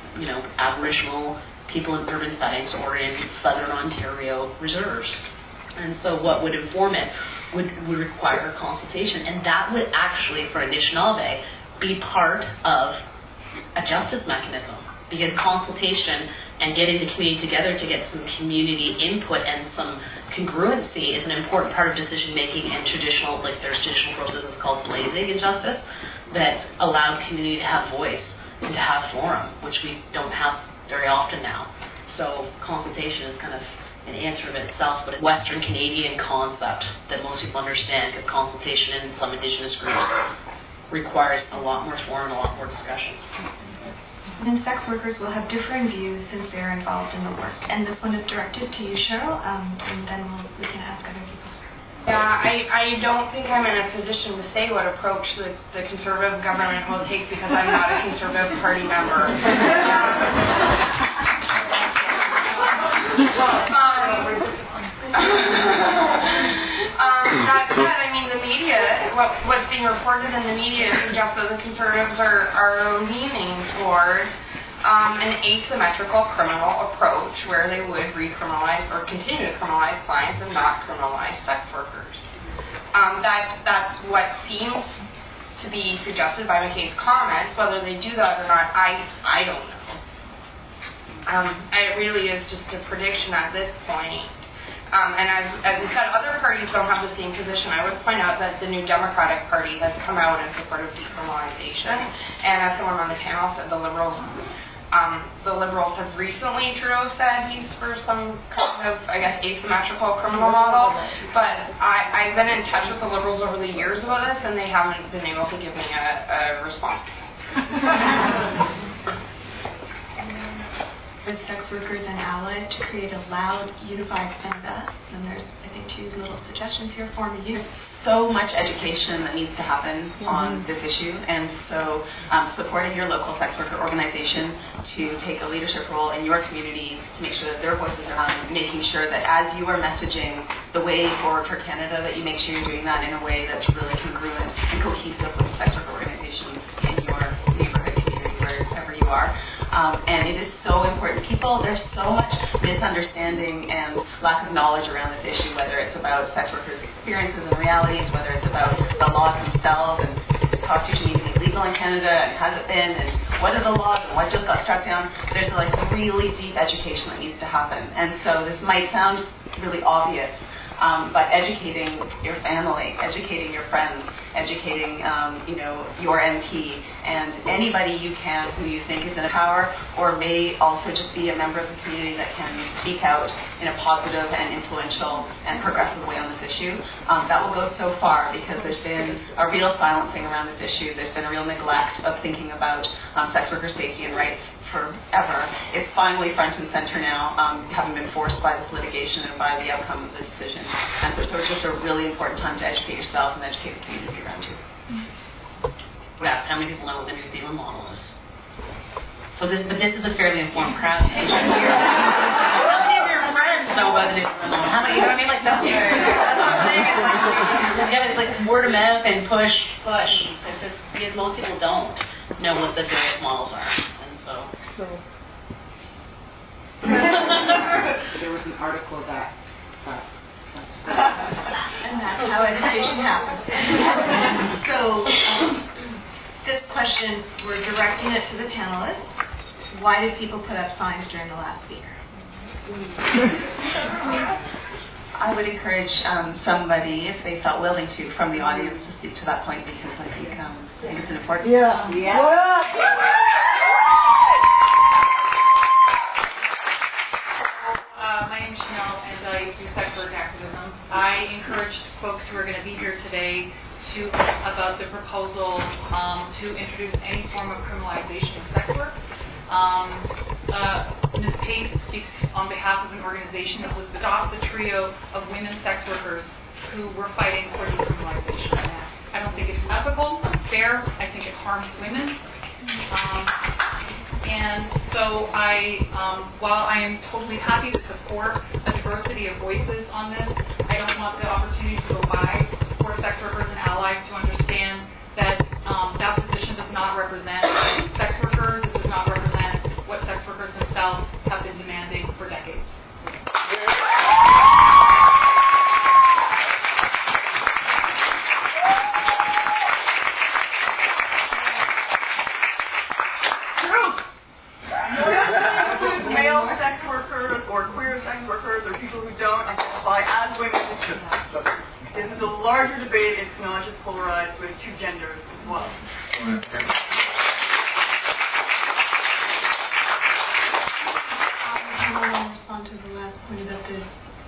Speaker 9: Aboriginal people in urban settings or in Southern Ontario reserves. And so what would inform it would require a consultation, and that would actually, for Anishinaabe, be part of a justice mechanism, because consultation and getting the community together to get some community input and some congruency is an important part of decision making and there's traditional processes called blazing in justice that allow the community to have voice and to have forum, which we don't have very often now. So consultation is kind of an answer of itself, but a Western Canadian concept that most people understand, because consultation in some Indigenous groups requires a lot more forum and a lot more discussion.
Speaker 1: And sex workers will have different views since they're involved in the work. And this one is directed to you, Cheryl, and then we can ask other people.
Speaker 3: Yeah, I don't think I'm in a position to say what approach the Conservative government will take, because I'm not a Conservative Party member. That said, the media what's being reported in the media suggests that the Conservatives are leaning towards an asymmetrical criminal approach where they would recriminalize or continue to criminalize clients and not criminalize sex workers. That's what seems to be suggested by McKay's comments. Whether they do that or not, I don't know. It really is just a prediction at this point. And as we said, other parties don't have the same position. I would point out that the New Democratic Party has come out in support of decriminalization, and as someone on the panel said, the Liberals have recently, Trudeau said he's for some kind of, I guess, asymmetrical criminal model, but I've been in touch with the Liberals over the years about this, and they haven't been able to give me a response.
Speaker 1: With sex workers and allies to create a loud, unified Canada. And there's, I think, two little suggestions here for the youth.
Speaker 2: So much education that needs to happen on this issue, and so supporting your local sex worker organization to take a leadership role in your community to make sure that their voices are on, making sure that as you are messaging the way forward for Canada, that you make sure you're doing that in a way that's really congruent and cohesive with the sex worker organizations in your neighborhood, community, wherever you are. And it is so important. There's so much misunderstanding and lack of knowledge around this issue, whether it's about sex workers' experiences and realities, whether it's about the laws themselves, and is prostitution even illegal in Canada, and has it been, and what are the laws, and what just got struck down. There's like really deep education that needs to happen. And so this might sound really obvious, but educating your family, educating your friends, educating your MP, and anybody you can who you think is in power or may also just be a member of the community that can speak out in a positive and influential and progressive way on this issue. That will go so far because there's been a real silencing around this issue. There's been a real neglect of thinking about sex worker safety and rights forever. It's finally front and center now, having been forced by this litigation and by the outcome of the decision. And so it's just a really important time to educate yourself and educate the community around you.
Speaker 9: Yeah, how many people know what the New Zealand model is? But this is a fairly informed crowd. How many of your friends know about the New Zealand model? How many? You know what I mean? Like, no. That's what I'm saying. It's like word of mouth and push. It's just, because most people don't know what the various models are, and so.
Speaker 2: There was an article that
Speaker 1: and that's how education happens. So, this question, we're directing it to the panelists. Why did people put up signs during the last speaker?
Speaker 2: I would encourage somebody, if they felt willing to, from the audience to speak to that point, because I think it's an important.
Speaker 5: My name is Chanel, and I do sex work activism. I encourage folks who are going to be here today about the proposal to introduce any form of criminalization of sex work. Ms. Pace speaks on behalf of an organization that was the trio of women sex workers who were fighting for decriminalization. I don't think it's ethical, unfair. I think it harms women. And so while I am totally happy to support a diversity of voices on this, I don't want the opportunity to go by for sex workers and allies to understand that that position does not represent sex workers. It does not represent what sex workers themselves have been demanding for decades.
Speaker 10: Male sex workers or queer sex workers or people who don't identify as women. This is a larger debate. It's not just polarized with two genders as well.
Speaker 1: Respond to the last point about the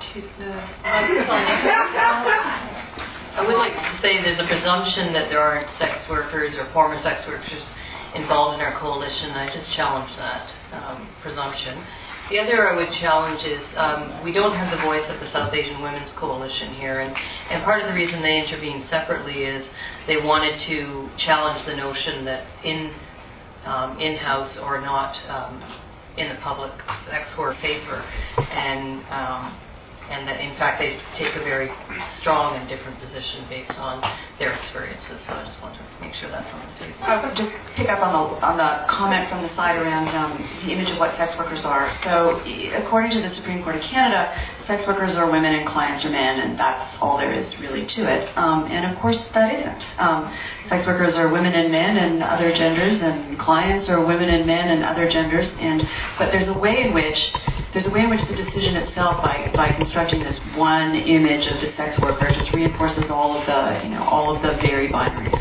Speaker 8: I would like to say there's a presumption that there aren't sex workers or former sex workers involved in our coalition. I just challenge that presumption. The other I would challenge is we don't have the voice of the South Asian Women's Coalition here, and part of the reason they intervened separately is they wanted to challenge the notion that in-house or not in the public sex work paper, and and that in fact they take a very strong and different position based on their experiences. So I just want to make sure that's on the table.
Speaker 6: I would just pick up on the comment from the side around the image of what sex workers are. So according to the Supreme Court of Canada, sex workers are women and clients are men, and that's all there is really to it. And of course that isn't. Sex workers are women and men and other genders, and clients are women and men and other genders. But there's a way in which the decision itself, by constructing this one image of the sex worker, just reinforces all of the very binaries.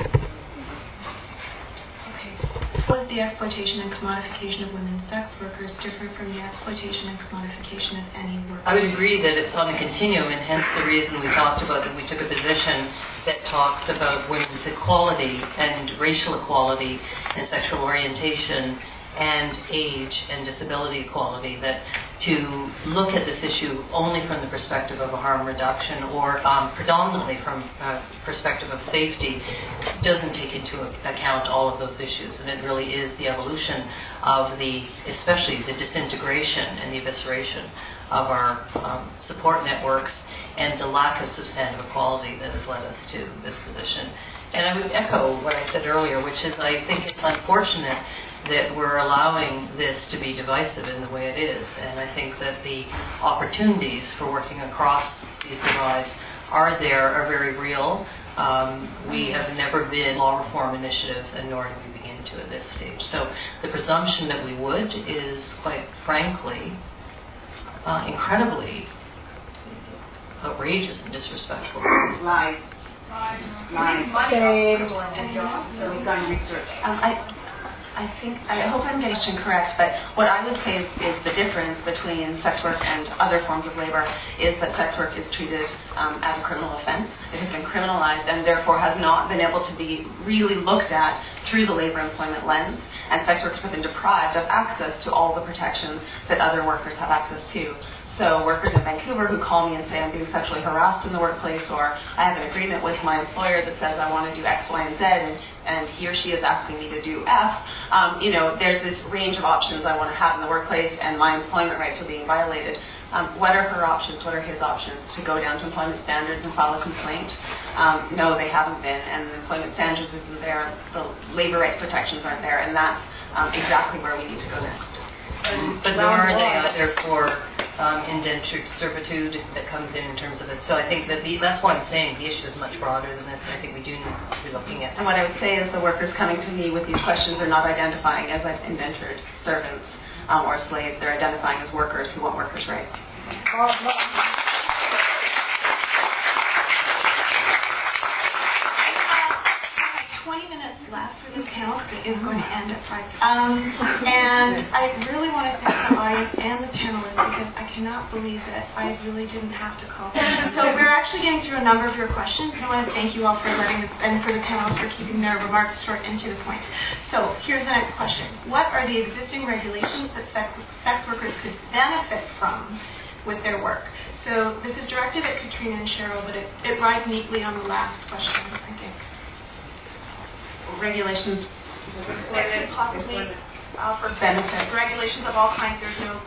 Speaker 11: Was the exploitation and commodification of women sex workers different from the exploitation and commodification of any worker?
Speaker 8: I would agree that it's on a continuum, and hence the reason we talked about that we took a position that talks about women's equality and racial equality and sexual orientation and age and disability equality, that to look at this issue only from the perspective of a harm reduction or predominantly from a perspective of safety doesn't take into account all of those issues. And it really is the evolution of especially the disintegration and the evisceration of our support networks and the lack of substantive equality that has led us to this position. And I would echo what I said earlier, which is I think it's unfortunate that we're allowing this to be divisive in the way it is. And I think that the opportunities for working across these divides are very real. We have never been law reform initiatives, and nor do we begin to at this stage. So the presumption that we would is, quite frankly, incredibly outrageous and disrespectful.
Speaker 2: Lies.
Speaker 3: Shame.
Speaker 2: So we've done research. I hope I'm getting it correct, but what I would say is the difference between sex work and other forms of labor is that sex work is treated as a criminal offense. It has been criminalized and therefore has not been able to be really looked at through the labor employment lens, and sex workers have been deprived of access to all the protections that other workers have access to. So workers in Vancouver who call me and say I'm being sexually harassed in the workplace, or I have an agreement with my employer that says I want to do X, Y, and Z, and he or she is asking me to do F. There's this range of options I want to have in the workplace, and my employment rights are being violated. What are her options? What are his options? To go down to employment standards and file a complaint? No, they haven't been, and the employment standards isn't there. The labor rights protections aren't there, and that's exactly where we need to go next.
Speaker 8: But nor are they either for indentured servitude that comes in terms of it. So I think that that's why I'm saying the issue is much broader than this. I think we do need to be looking at.
Speaker 2: And what I would say is the workers coming to me with these questions are not identifying as indentured servants or slaves. They're identifying as workers who want workers' rights.
Speaker 11: 20 minutes left for this panel because it is going to end at 5. And I really want to thank the audience and the panelists because I cannot believe that I really didn't have to call. So we're actually getting through a number of your questions. I want to thank you all for and for the panelists for keeping their remarks short and to the point. So here's the next question. What are the existing regulations that sex workers could benefit from with their work? So this is directed at Katrina and Cheryl, but it rides neatly on the last question, I think.
Speaker 2: Regulations
Speaker 11: Would possibly offer
Speaker 2: benefit.
Speaker 11: regulations of all kinds. There's no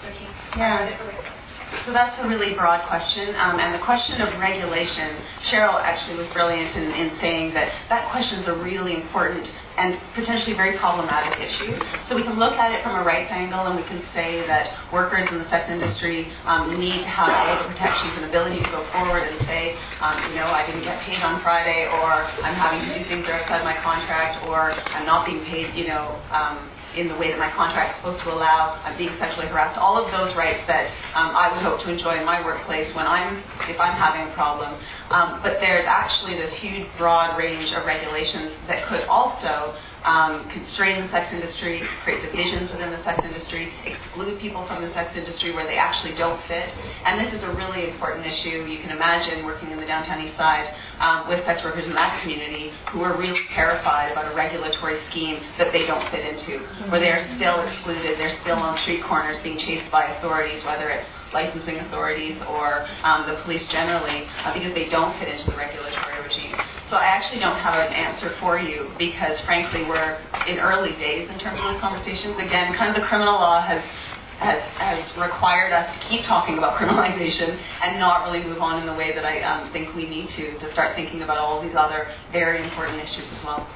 Speaker 2: So that's a really broad question, and the question of regulation, Cheryl actually was brilliant in saying that question is a really important and potentially very problematic issue. So we can look at it from a rights angle, and we can say that workers in the sex industry need to have all the protections and ability to go forward and say, I didn't get paid on Friday, or I'm having to do things that are outside my contract, or I'm not being paid, in the way that my contract is supposed to allow, I'm being sexually harassed, all of those rights that I would hope to enjoy in my workplace if I'm having a problem. But there's actually this huge broad range of regulations that could also constrain the sex industry, create divisions within the sex industry, exclude people from the sex industry where they actually don't fit. And this is a really important issue. You can imagine working in the downtown east side with sex workers in that community who are really terrified about a regulatory scheme that they don't fit into, where they're still excluded, they're still on street corners being chased by authorities, whether it's licensing authorities or the police generally, because they don't fit into the regulatory regime. So I actually don't have an answer for you because, frankly, we're in early days in terms of these conversations. Again, kind of the criminal law has has required us to keep talking about criminalization and not really move on in the way that I think we need to start thinking about all these other very important issues as well.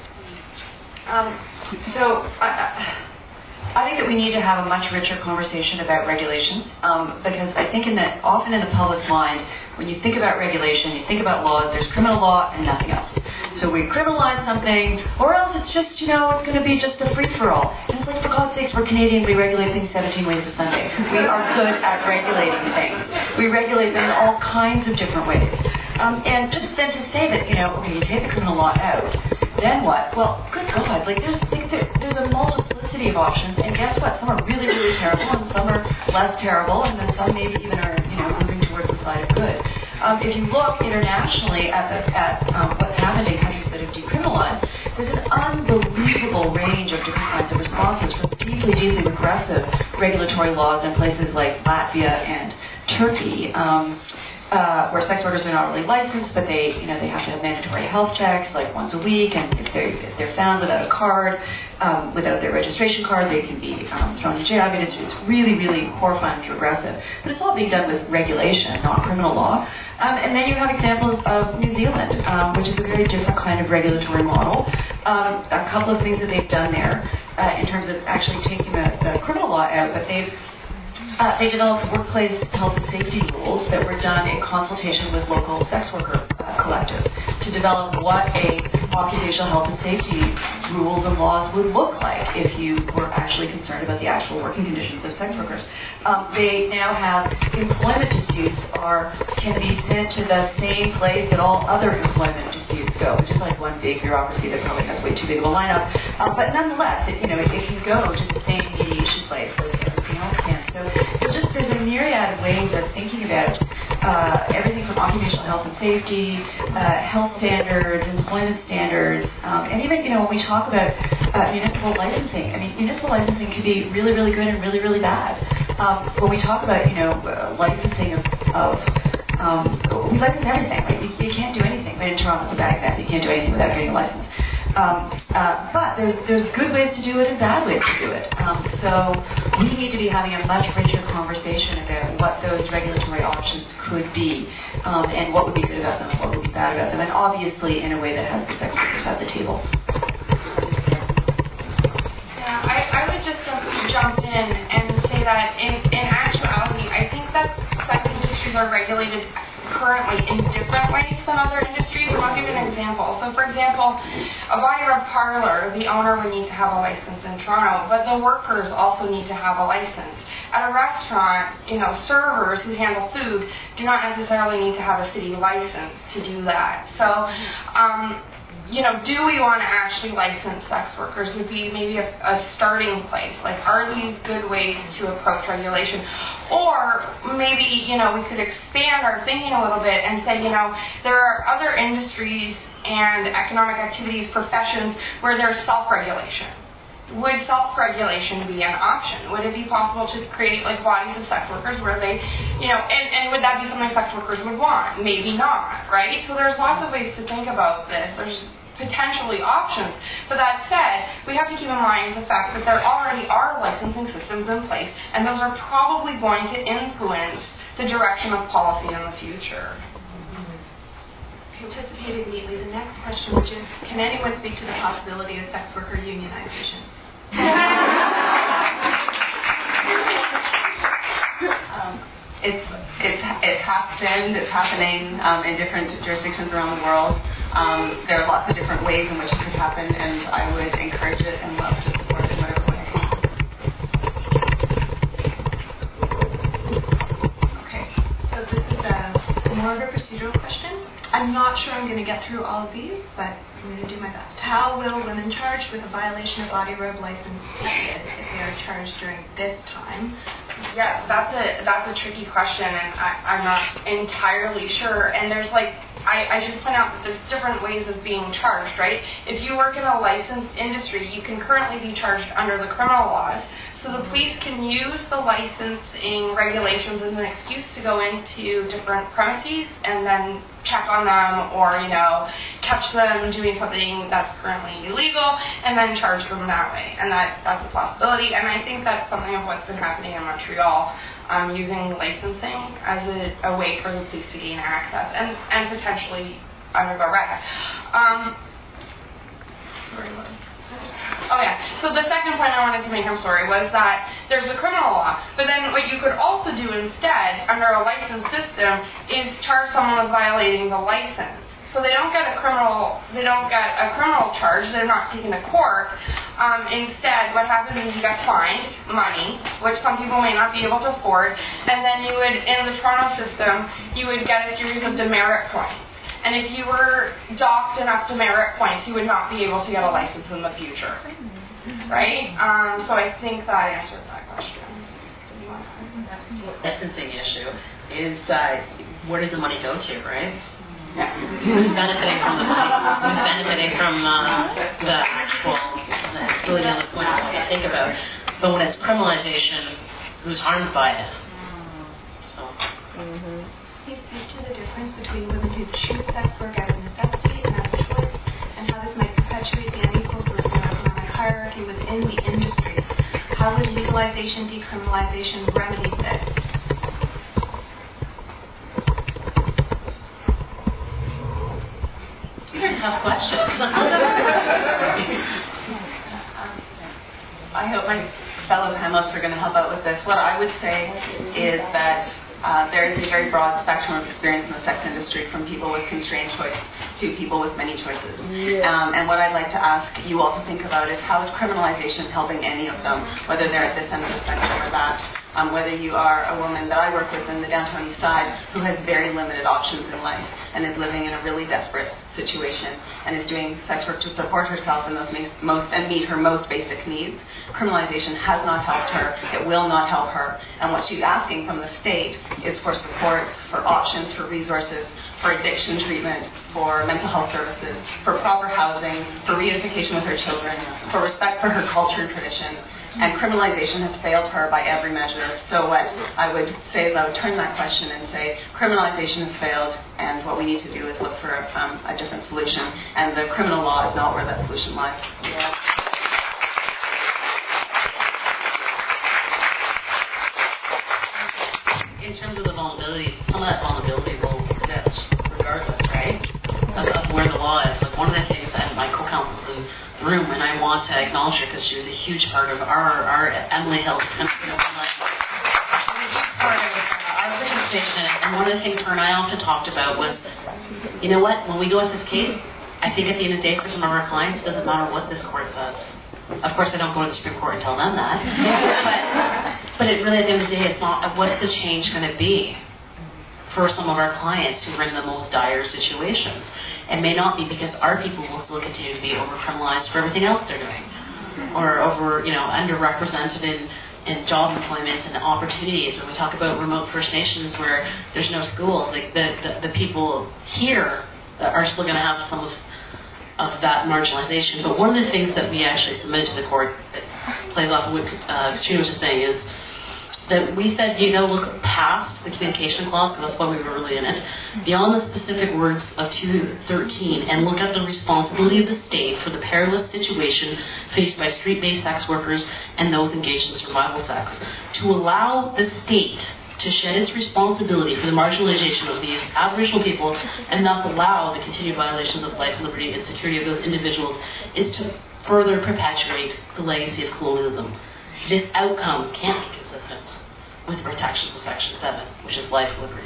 Speaker 6: So I think that we need to have a much richer conversation about regulation, because I think often in the public's mind, when you think about regulation, you think about laws, there's criminal law and nothing else. So we criminalize something, or else it's just, it's going to be just a free-for-all. And it's like, for God's sakes, we're Canadian, we regulate things 17 ways to Sunday. We are good at regulating things. We regulate them in all kinds of different ways. And just then to say that, okay, you take the criminal law out, then what? Well, good God, there's a multiplicity of options, and guess what? Some are really, really terrible, and some are less terrible, and then some maybe even are, moving towards the side of good. If you look internationally at what's happened in countries that have decriminalized, there's an unbelievable range of different kinds of responses from deeply, deeply regressive regulatory laws in places like Latvia and Turkey, where sex workers are not really licensed, but they have to have mandatory health checks like once a week, and if they're found without a card, without their registration card, they can be thrown to jail. I mean, it's really, really horrifying and regressive. But it's all being done with regulation, not criminal law. And then you have examples of New Zealand, which is a very different kind of regulatory model. A couple of things that they've done there in terms of actually taking the criminal law out, but they developed workplace health and safety rules that were done in consultation with local sex worker collectives to develop what a occupational health and safety rules and laws would look like if you were actually concerned about the actual working conditions of sex workers. They now have employment disputes can be sent to the same place that all other employment disputes go, which is like one big bureaucracy that probably has way too big of a lineup. But nonetheless, if you go to the same mediation place like everything else can. So there's a myriad of ways of thinking about everything from occupational health and safety, health standards, employment standards, and even, when we talk about municipal licensing, municipal licensing can be really, really good and really, really bad. When we talk about, licensing we license everything. Like, you can't do anything. But in Toronto, it's a bad example. You can't do anything without getting a license. But there's good ways to do it and bad ways to do it. So we need to be having a much richer conversation about what those regulatory options could be, and what would be good about them and what would be bad about them, and obviously in a way that has the sex workers at the table.
Speaker 3: Yeah, I would just jump in and say that in actuality, I think that sex industries are regulated currently in different ways than other industries. I'll give you an example. So, for example, a body rub parlor, the owner would need to have a license in Toronto, but the workers also need to have a license. At a restaurant, servers who handle food do not necessarily need to have a city license to do that. So, do we want to actually license sex workers would be maybe a starting place. Like, are these good ways to approach regulation? Or maybe, we could expand our thinking a little bit and say, there are other industries and economic activities, professions, where there's self-regulation. Would self-regulation be an option? Would it be possible to create, bodies of sex workers where they, and would that be something sex workers would want? Maybe not, right? So there's lots of ways to think about this. There's potentially options. But that said, we have to keep in mind the fact that there already are licensing systems in place, and those are probably going to influence the direction of policy in the future.
Speaker 11: Anticipated neatly the next question, which is, can anyone speak to the possibility of sex worker unionization?
Speaker 2: It's happened. It's happening in different jurisdictions around the world. There are lots of different ways in which it could happen, and I would encourage it and love to support it in whatever way I can.
Speaker 11: Okay, so this is more of a procedural question. I'm not sure I'm going to get through all of these, but I'm going to do my best. How will women charged with a violation of body rub license be treated if they are charged during this time?
Speaker 3: Yeah, that's a tricky question, and I'm not entirely sure. And there's I should point out that there's different ways of being charged, right? If you work in a licensed industry, you can currently be charged under the criminal laws. So the police can use the licensing regulations as an excuse to go into different premises and then check on them or, catch them doing something that's currently illegal and then charge them that way. And that's a possibility. And I think that's something of what's been happening in Montreal, using licensing as a way for the police to gain access and potentially under the rec. So the second point I wanted to make, was that there's a criminal law. But then what you could also do instead, under a licensed system, is charge someone with violating the license. So they don't get a criminal charge. They're not taken to court. Instead, what happens is you get fined money, which some people may not be able to afford, and then you would, in the Toronto system, you would get a series of demerit points. And if you were docked enough demerit points, you would not be able to get a license in the future, right? So I think that answers that question.
Speaker 9: Licensing issue is where does the money go to, right?
Speaker 3: Yeah.
Speaker 9: Who's benefiting from the money? Who's benefiting from the actual? That's really the other point I want to think about. But when it's criminalization, who's harmed by it? So.
Speaker 11: Please speak to the difference between women who choose sex work out of necessity and as a choice, and how this might perpetuate the unequal socioeconomic hierarchy within the industry. How would legalization, decriminalization remedy this?
Speaker 9: These are tough questions.
Speaker 2: I hope my fellow panelists are going to help out with this. What I would say is that there is a very broad spectrum of experience in the sex industry, from people with constrained choice to people with many choices. And what I'd like to ask you all to think about is, how is criminalization helping any of them, whether they're at this end of the spectrum or that? Whether you are a woman that I work with in the downtown east side who has very limited options in life and is living in a really desperate situation and is doing sex work to support herself in those and meet her most basic needs. Criminalization has not helped her. It will not help her. And what she's asking from the state is for support, for options, for resources, for addiction treatment, for mental health services, for proper housing, for reunification with her children, for respect for her culture and tradition. And criminalization has failed her by every measure. So what I would say is I would turn that question and say, criminalization has failed, and what we need to do is look for a different solution. And the criminal law is not where that solution lies. Yeah.
Speaker 9: In terms of the vulnerability, some of that vulnerability will exist regardless, right, of where the law is. Like, one of the things that my co-counsel in the room, and I want to acknowledge her because she was a huge part of our Emily Hill, our organization, and one of the things her and I often talked about was, you know what, when we go at this case, I think at the end of the day for some of our clients, it doesn't matter what this court says. Of course, I don't go to the Supreme Court and tell them that. But it really, at the end of the day, it's not what's the change going to be for some of our clients who are in the most dire situations. It may not be, because our people will still continue to be over-criminalized for everything else they're doing, or underrepresented in job employment and opportunities. When we talk about remote First Nations where there's no schools, like the people here are still going to have some of that marginalization. But one of the things that we actually submitted to the court that plays off of what Katrina was just saying is that we said, look past the communication clause, because that's why we were really in it, beyond the specific words of 213, and look at the responsibility of the state for the perilous situation faced by street-based sex workers and those engaged in survival sex. To allow the state to shed its responsibility for the marginalization of these Aboriginal people and thus allow the continued violations of life, liberty, and security of those individuals is to further perpetuate the legacy of colonialism. This outcome can't be consistent with the protections of Section 7, which is life, liberty.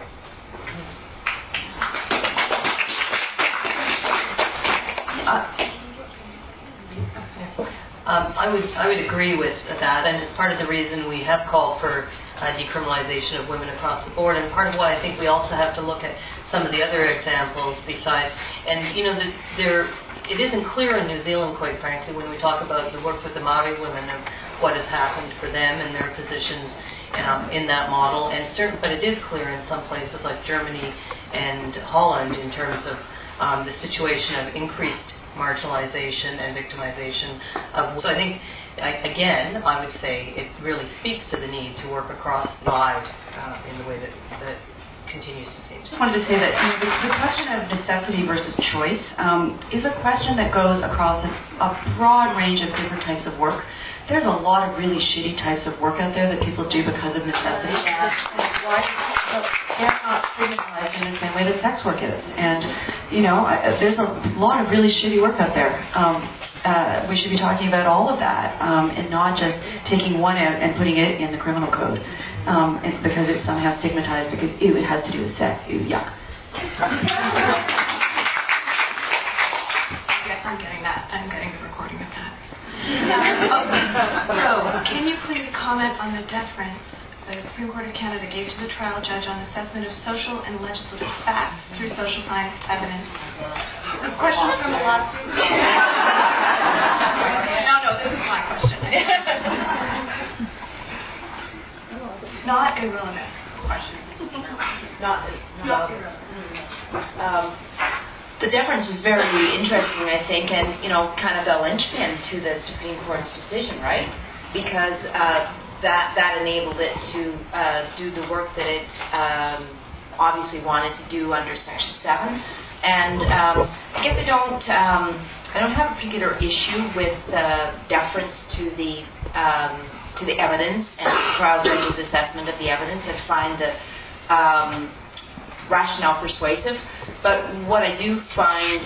Speaker 8: I would agree with that, and it's part of the reason we have called for decriminalization of women across the board, and part of why I think we also have to look at some of the other examples besides. And it isn't clear in New Zealand, quite frankly, when we talk about the work with the Maori women and what has happened for them and their positions in that model, but it is clear in some places like Germany and Holland in terms of the situation of increased marginalization and victimization of. So I think, again, I would say it really speaks to the need to work across the divide in the way that continues to seem.
Speaker 6: I just wanted to say that the question of necessity versus choice is a question that goes across a broad range of different types of work. There's a lot of really shitty types of work out there that people do because of necessity. Why? They're not stigmatized in the same way that sex work is. And, there's a lot of really shitty work out there. We should be talking about all of that and not just taking one out and putting it in the criminal code. It's because it's somehow stigmatized because, ew, it has to do with sex. Ew, yuck.
Speaker 11: I'm getting that. I'm getting the recording of that. So, can you please comment on the deference the Supreme Court of Canada gave to the trial judge on assessment of social and legislative facts through social science evidence? This question is from the lawsuit. No, this is my question. Not irrelevant question.
Speaker 7: Not irrelevant. The deference is very interesting, I think, and kind of the linchpin to the Supreme Court's decision, right? Because that enabled it to do the work that it obviously wanted to do under Section 7. And I guess I don't have a particular issue with deference to the evidence and the trial judge's assessment of the evidence. I find the rationale persuasive. But what I do find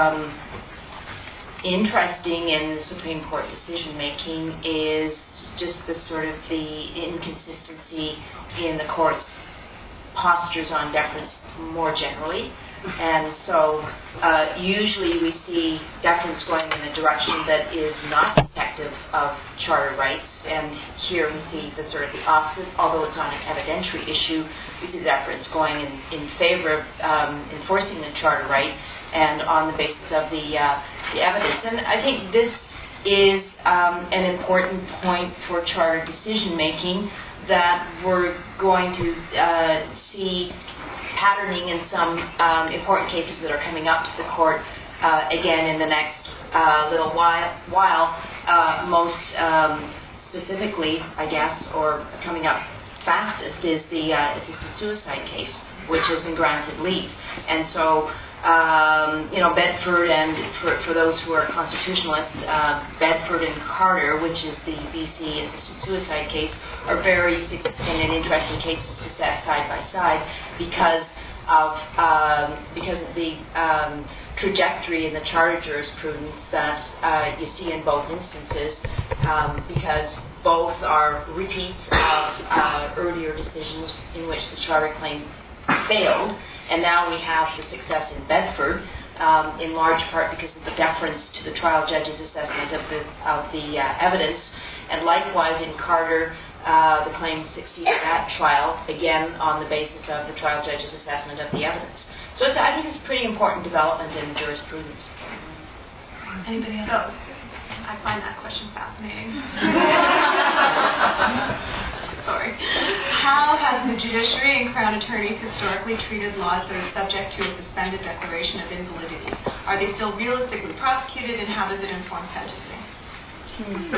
Speaker 7: interesting in the Supreme Court decision making is just the sort of the inconsistency in the court's postures on deference more generally. And so usually we see deference going in a direction that is not protective of charter rights, and here we see the sort of the opposite. Although it's on an evidentiary issue, we see the deference going in favor of enforcing the charter right and on the basis of the evidence. And I think this is an important point for charter decision making, that we're going to see patterning in some important cases that are coming up to the court again in the next little while. Most specifically, I guess, or coming up fastest is the assisted suicide case, which has been granted leave. And so, Bedford, and for those who are constitutionalists, Bedford and Carter, which is the BC assisted suicide case, are very significant and interesting cases to set side by side because of the trajectory in the charter jurisprudence that you see in both instances, because both are repeats of earlier decisions in which the charter claim failed, and now we have the success in Bedford, in large part because of the deference to the trial judge's assessment of the evidence, and likewise in Carter, the claim succeeded at trial, again on the basis of the trial judge's assessment of the evidence. So I think it's a pretty important development in jurisprudence.
Speaker 11: Anybody else? I find that question fascinating. Sorry. How has the judiciary and Crown attorneys historically treated laws that are subject to a suspended declaration of invalidity? Are they still realistically prosecuted, and how does it inform sentencing?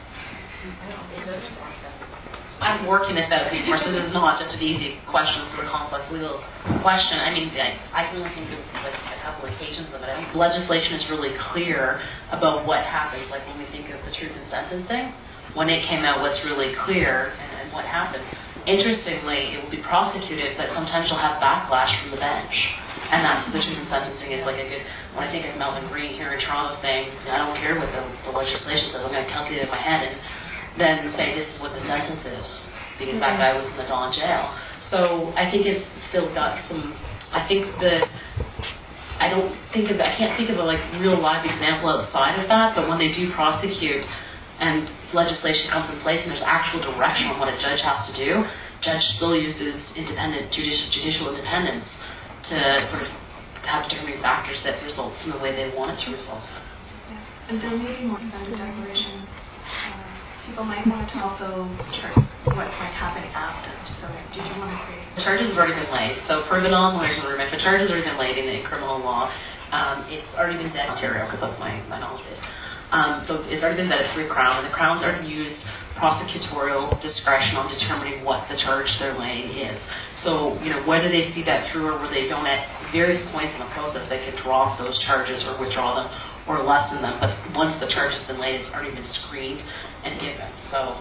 Speaker 9: I'm working at that before, so this is not just an easy question for a complex legal question. I mean, I can only think of like a couple of occasions of it. I think legislation is really clear about what happens. Like when we think of the truth in sentencing, when it came out, what's really clear and what happened. Interestingly, it will be prosecuted, but sometimes you'll have backlash from the bench. And that's the truth in sentencing is like a good, when I think of Melvin Green here in Toronto saying, I don't care what the legislation says, I'm going to calculate it in my head and then say this is what the sentence is, because that guy was in the Dawn jail. So I think it's still got some, I can't think of a like real live example outside of that, but when they do prosecute and legislation comes in place and there's actual direction on what a judge has to do, judge still uses independent judicial independence to sort of have determining factors that result from the way they want it to result.
Speaker 11: Yeah. And there may be more extended declaration. People might want to also what might happen after. So did you want to say?
Speaker 9: The charges have already been laid. So for the non-lawyers in the room, if a charge has already been laid in criminal law, it's already been dead in Ontario, because that's my knowledge base. So it's already been vetted through Crown, and the Crown's already used prosecutorial discretion on determining what the charge they're laying is. So, whether they see that through or whether they don't, at various points in the process, they can drop those charges or withdraw them or lessen them. But once the charge has been laid, it's already been screened and given. So,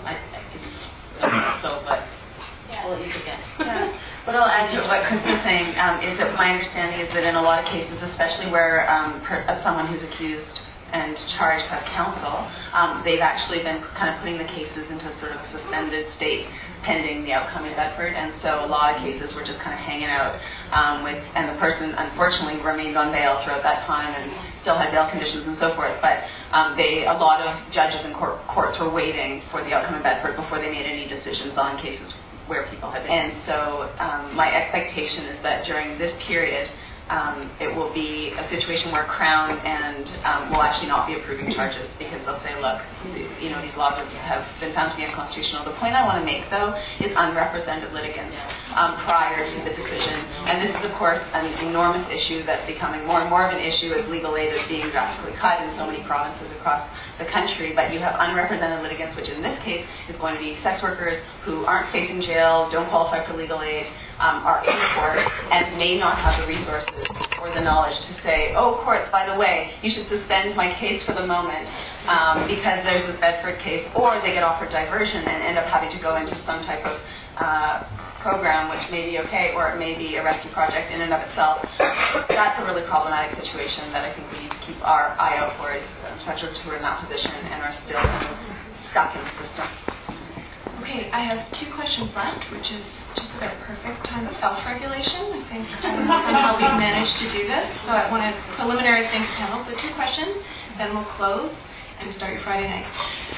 Speaker 9: but I'll let you begin.
Speaker 2: Yeah. What I'll add to what Chris is saying is that my understanding is that in a lot of cases, especially where someone who's accused and charged has counsel, they've actually been kind of putting the cases into sort of suspended state pending the outcome in Bedford, and so a lot of cases were just kind of hanging out and the person unfortunately remained on bail throughout that time and still had bail conditions and so forth, but a lot of judges and courts were waiting for the outcome in Bedford before they made any decisions on cases where people had been. And so my expectation is that during this period, it will be a situation where Crown and will actually not be approving charges because they'll say, look, these laws have been found to be unconstitutional. The point I want to make, though, is unrepresented litigants prior to the decision. And this is, of course, an enormous issue that's becoming more and more of an issue as legal aid is being drastically cut in so many provinces across the country. But you have unrepresented litigants, which in this case is going to be sex workers who aren't facing jail, don't qualify for legal aid, are in court, and may not have the resources or the knowledge to say, oh, courts, by the way, you should suspend my case for the moment because there's this Bedford case, or they get offered diversion and end up having to go into some type of program, which may be okay, or it may be a rescue project in and of itself. That's a really problematic situation that I think we need to keep our eye out for, is sex workers who are in that position and are still stuck in the system.
Speaker 11: Okay, I have 2 questions left, which is just about perfect time of self-regulation. I think how we've managed to do this. So I want to preliminary thanks panel. So 2 questions, then we'll close and start your Friday night.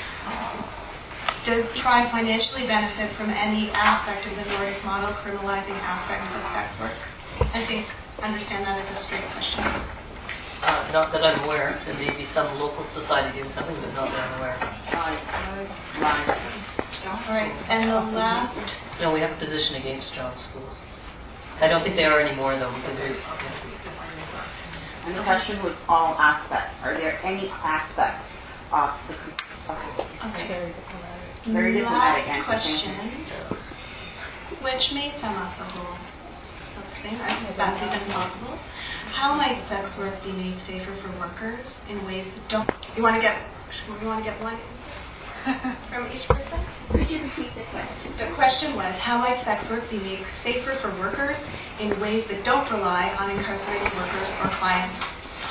Speaker 11: Does TRI financially benefit from any aspect of the Nordic model criminalizing aspects of sex work? I think understand that as a straight question.
Speaker 8: Not that I'm aware. There may be some local society doing something, but not that I'm aware.
Speaker 11: All right, and the last...
Speaker 8: No, we have a position against John schools. I don't think they are anymore, though. Because
Speaker 2: and the question was all aspects. Are there any aspects of the...
Speaker 11: Okay.
Speaker 2: Very diplomatic answer.
Speaker 11: Question, which may sum up the whole thing, if that's even possible. How might sex work be made safer for workers in ways that don't... You want to get one from each person?
Speaker 7: Could you repeat the question?
Speaker 11: The question was, how might sex work be made safer for workers in ways that don't rely on incarcerated workers or clients?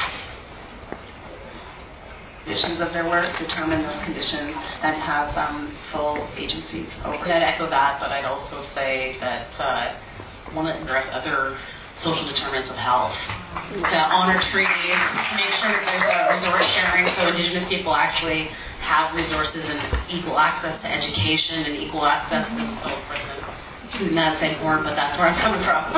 Speaker 2: Conditions of their work, determine those conditions, and have full agency over.
Speaker 9: I'd echo that, but I'd also say that I want to address other social determinants of health. To honor treaties, make sure that there's a resource sharing so Indigenous people actually have resources and equal access to education and equal access to shooting that same horn, but that's where I'm coming from.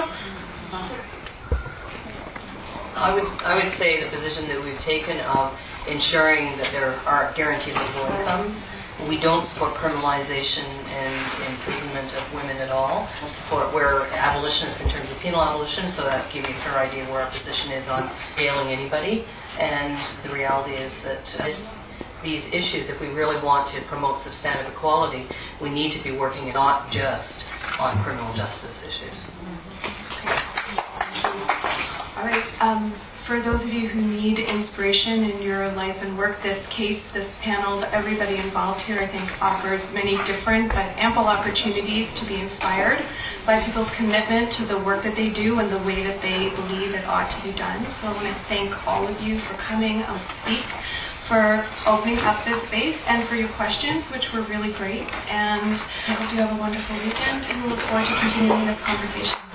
Speaker 8: I would say the position that we've taken of ensuring that there are guaranteed legal income. We don't support criminalization and imprisonment of women at all. We're abolitionists in terms of penal abolition, so that gives you a fair idea where our position is on jailing anybody. And the reality is that these issues, if we really want to promote substantive equality, we need to be working not just on criminal justice issues.
Speaker 11: All right. For those of you who need inspiration in your life and work, this panel, everybody involved here, I think, offers many different but ample opportunities to be inspired by people's commitment to the work that they do and the way that they believe it ought to be done. So I want to thank all of you for coming to speak, for opening up this space, and for your questions, which were really great. And I hope you have a wonderful weekend, and we look forward to continuing this conversation.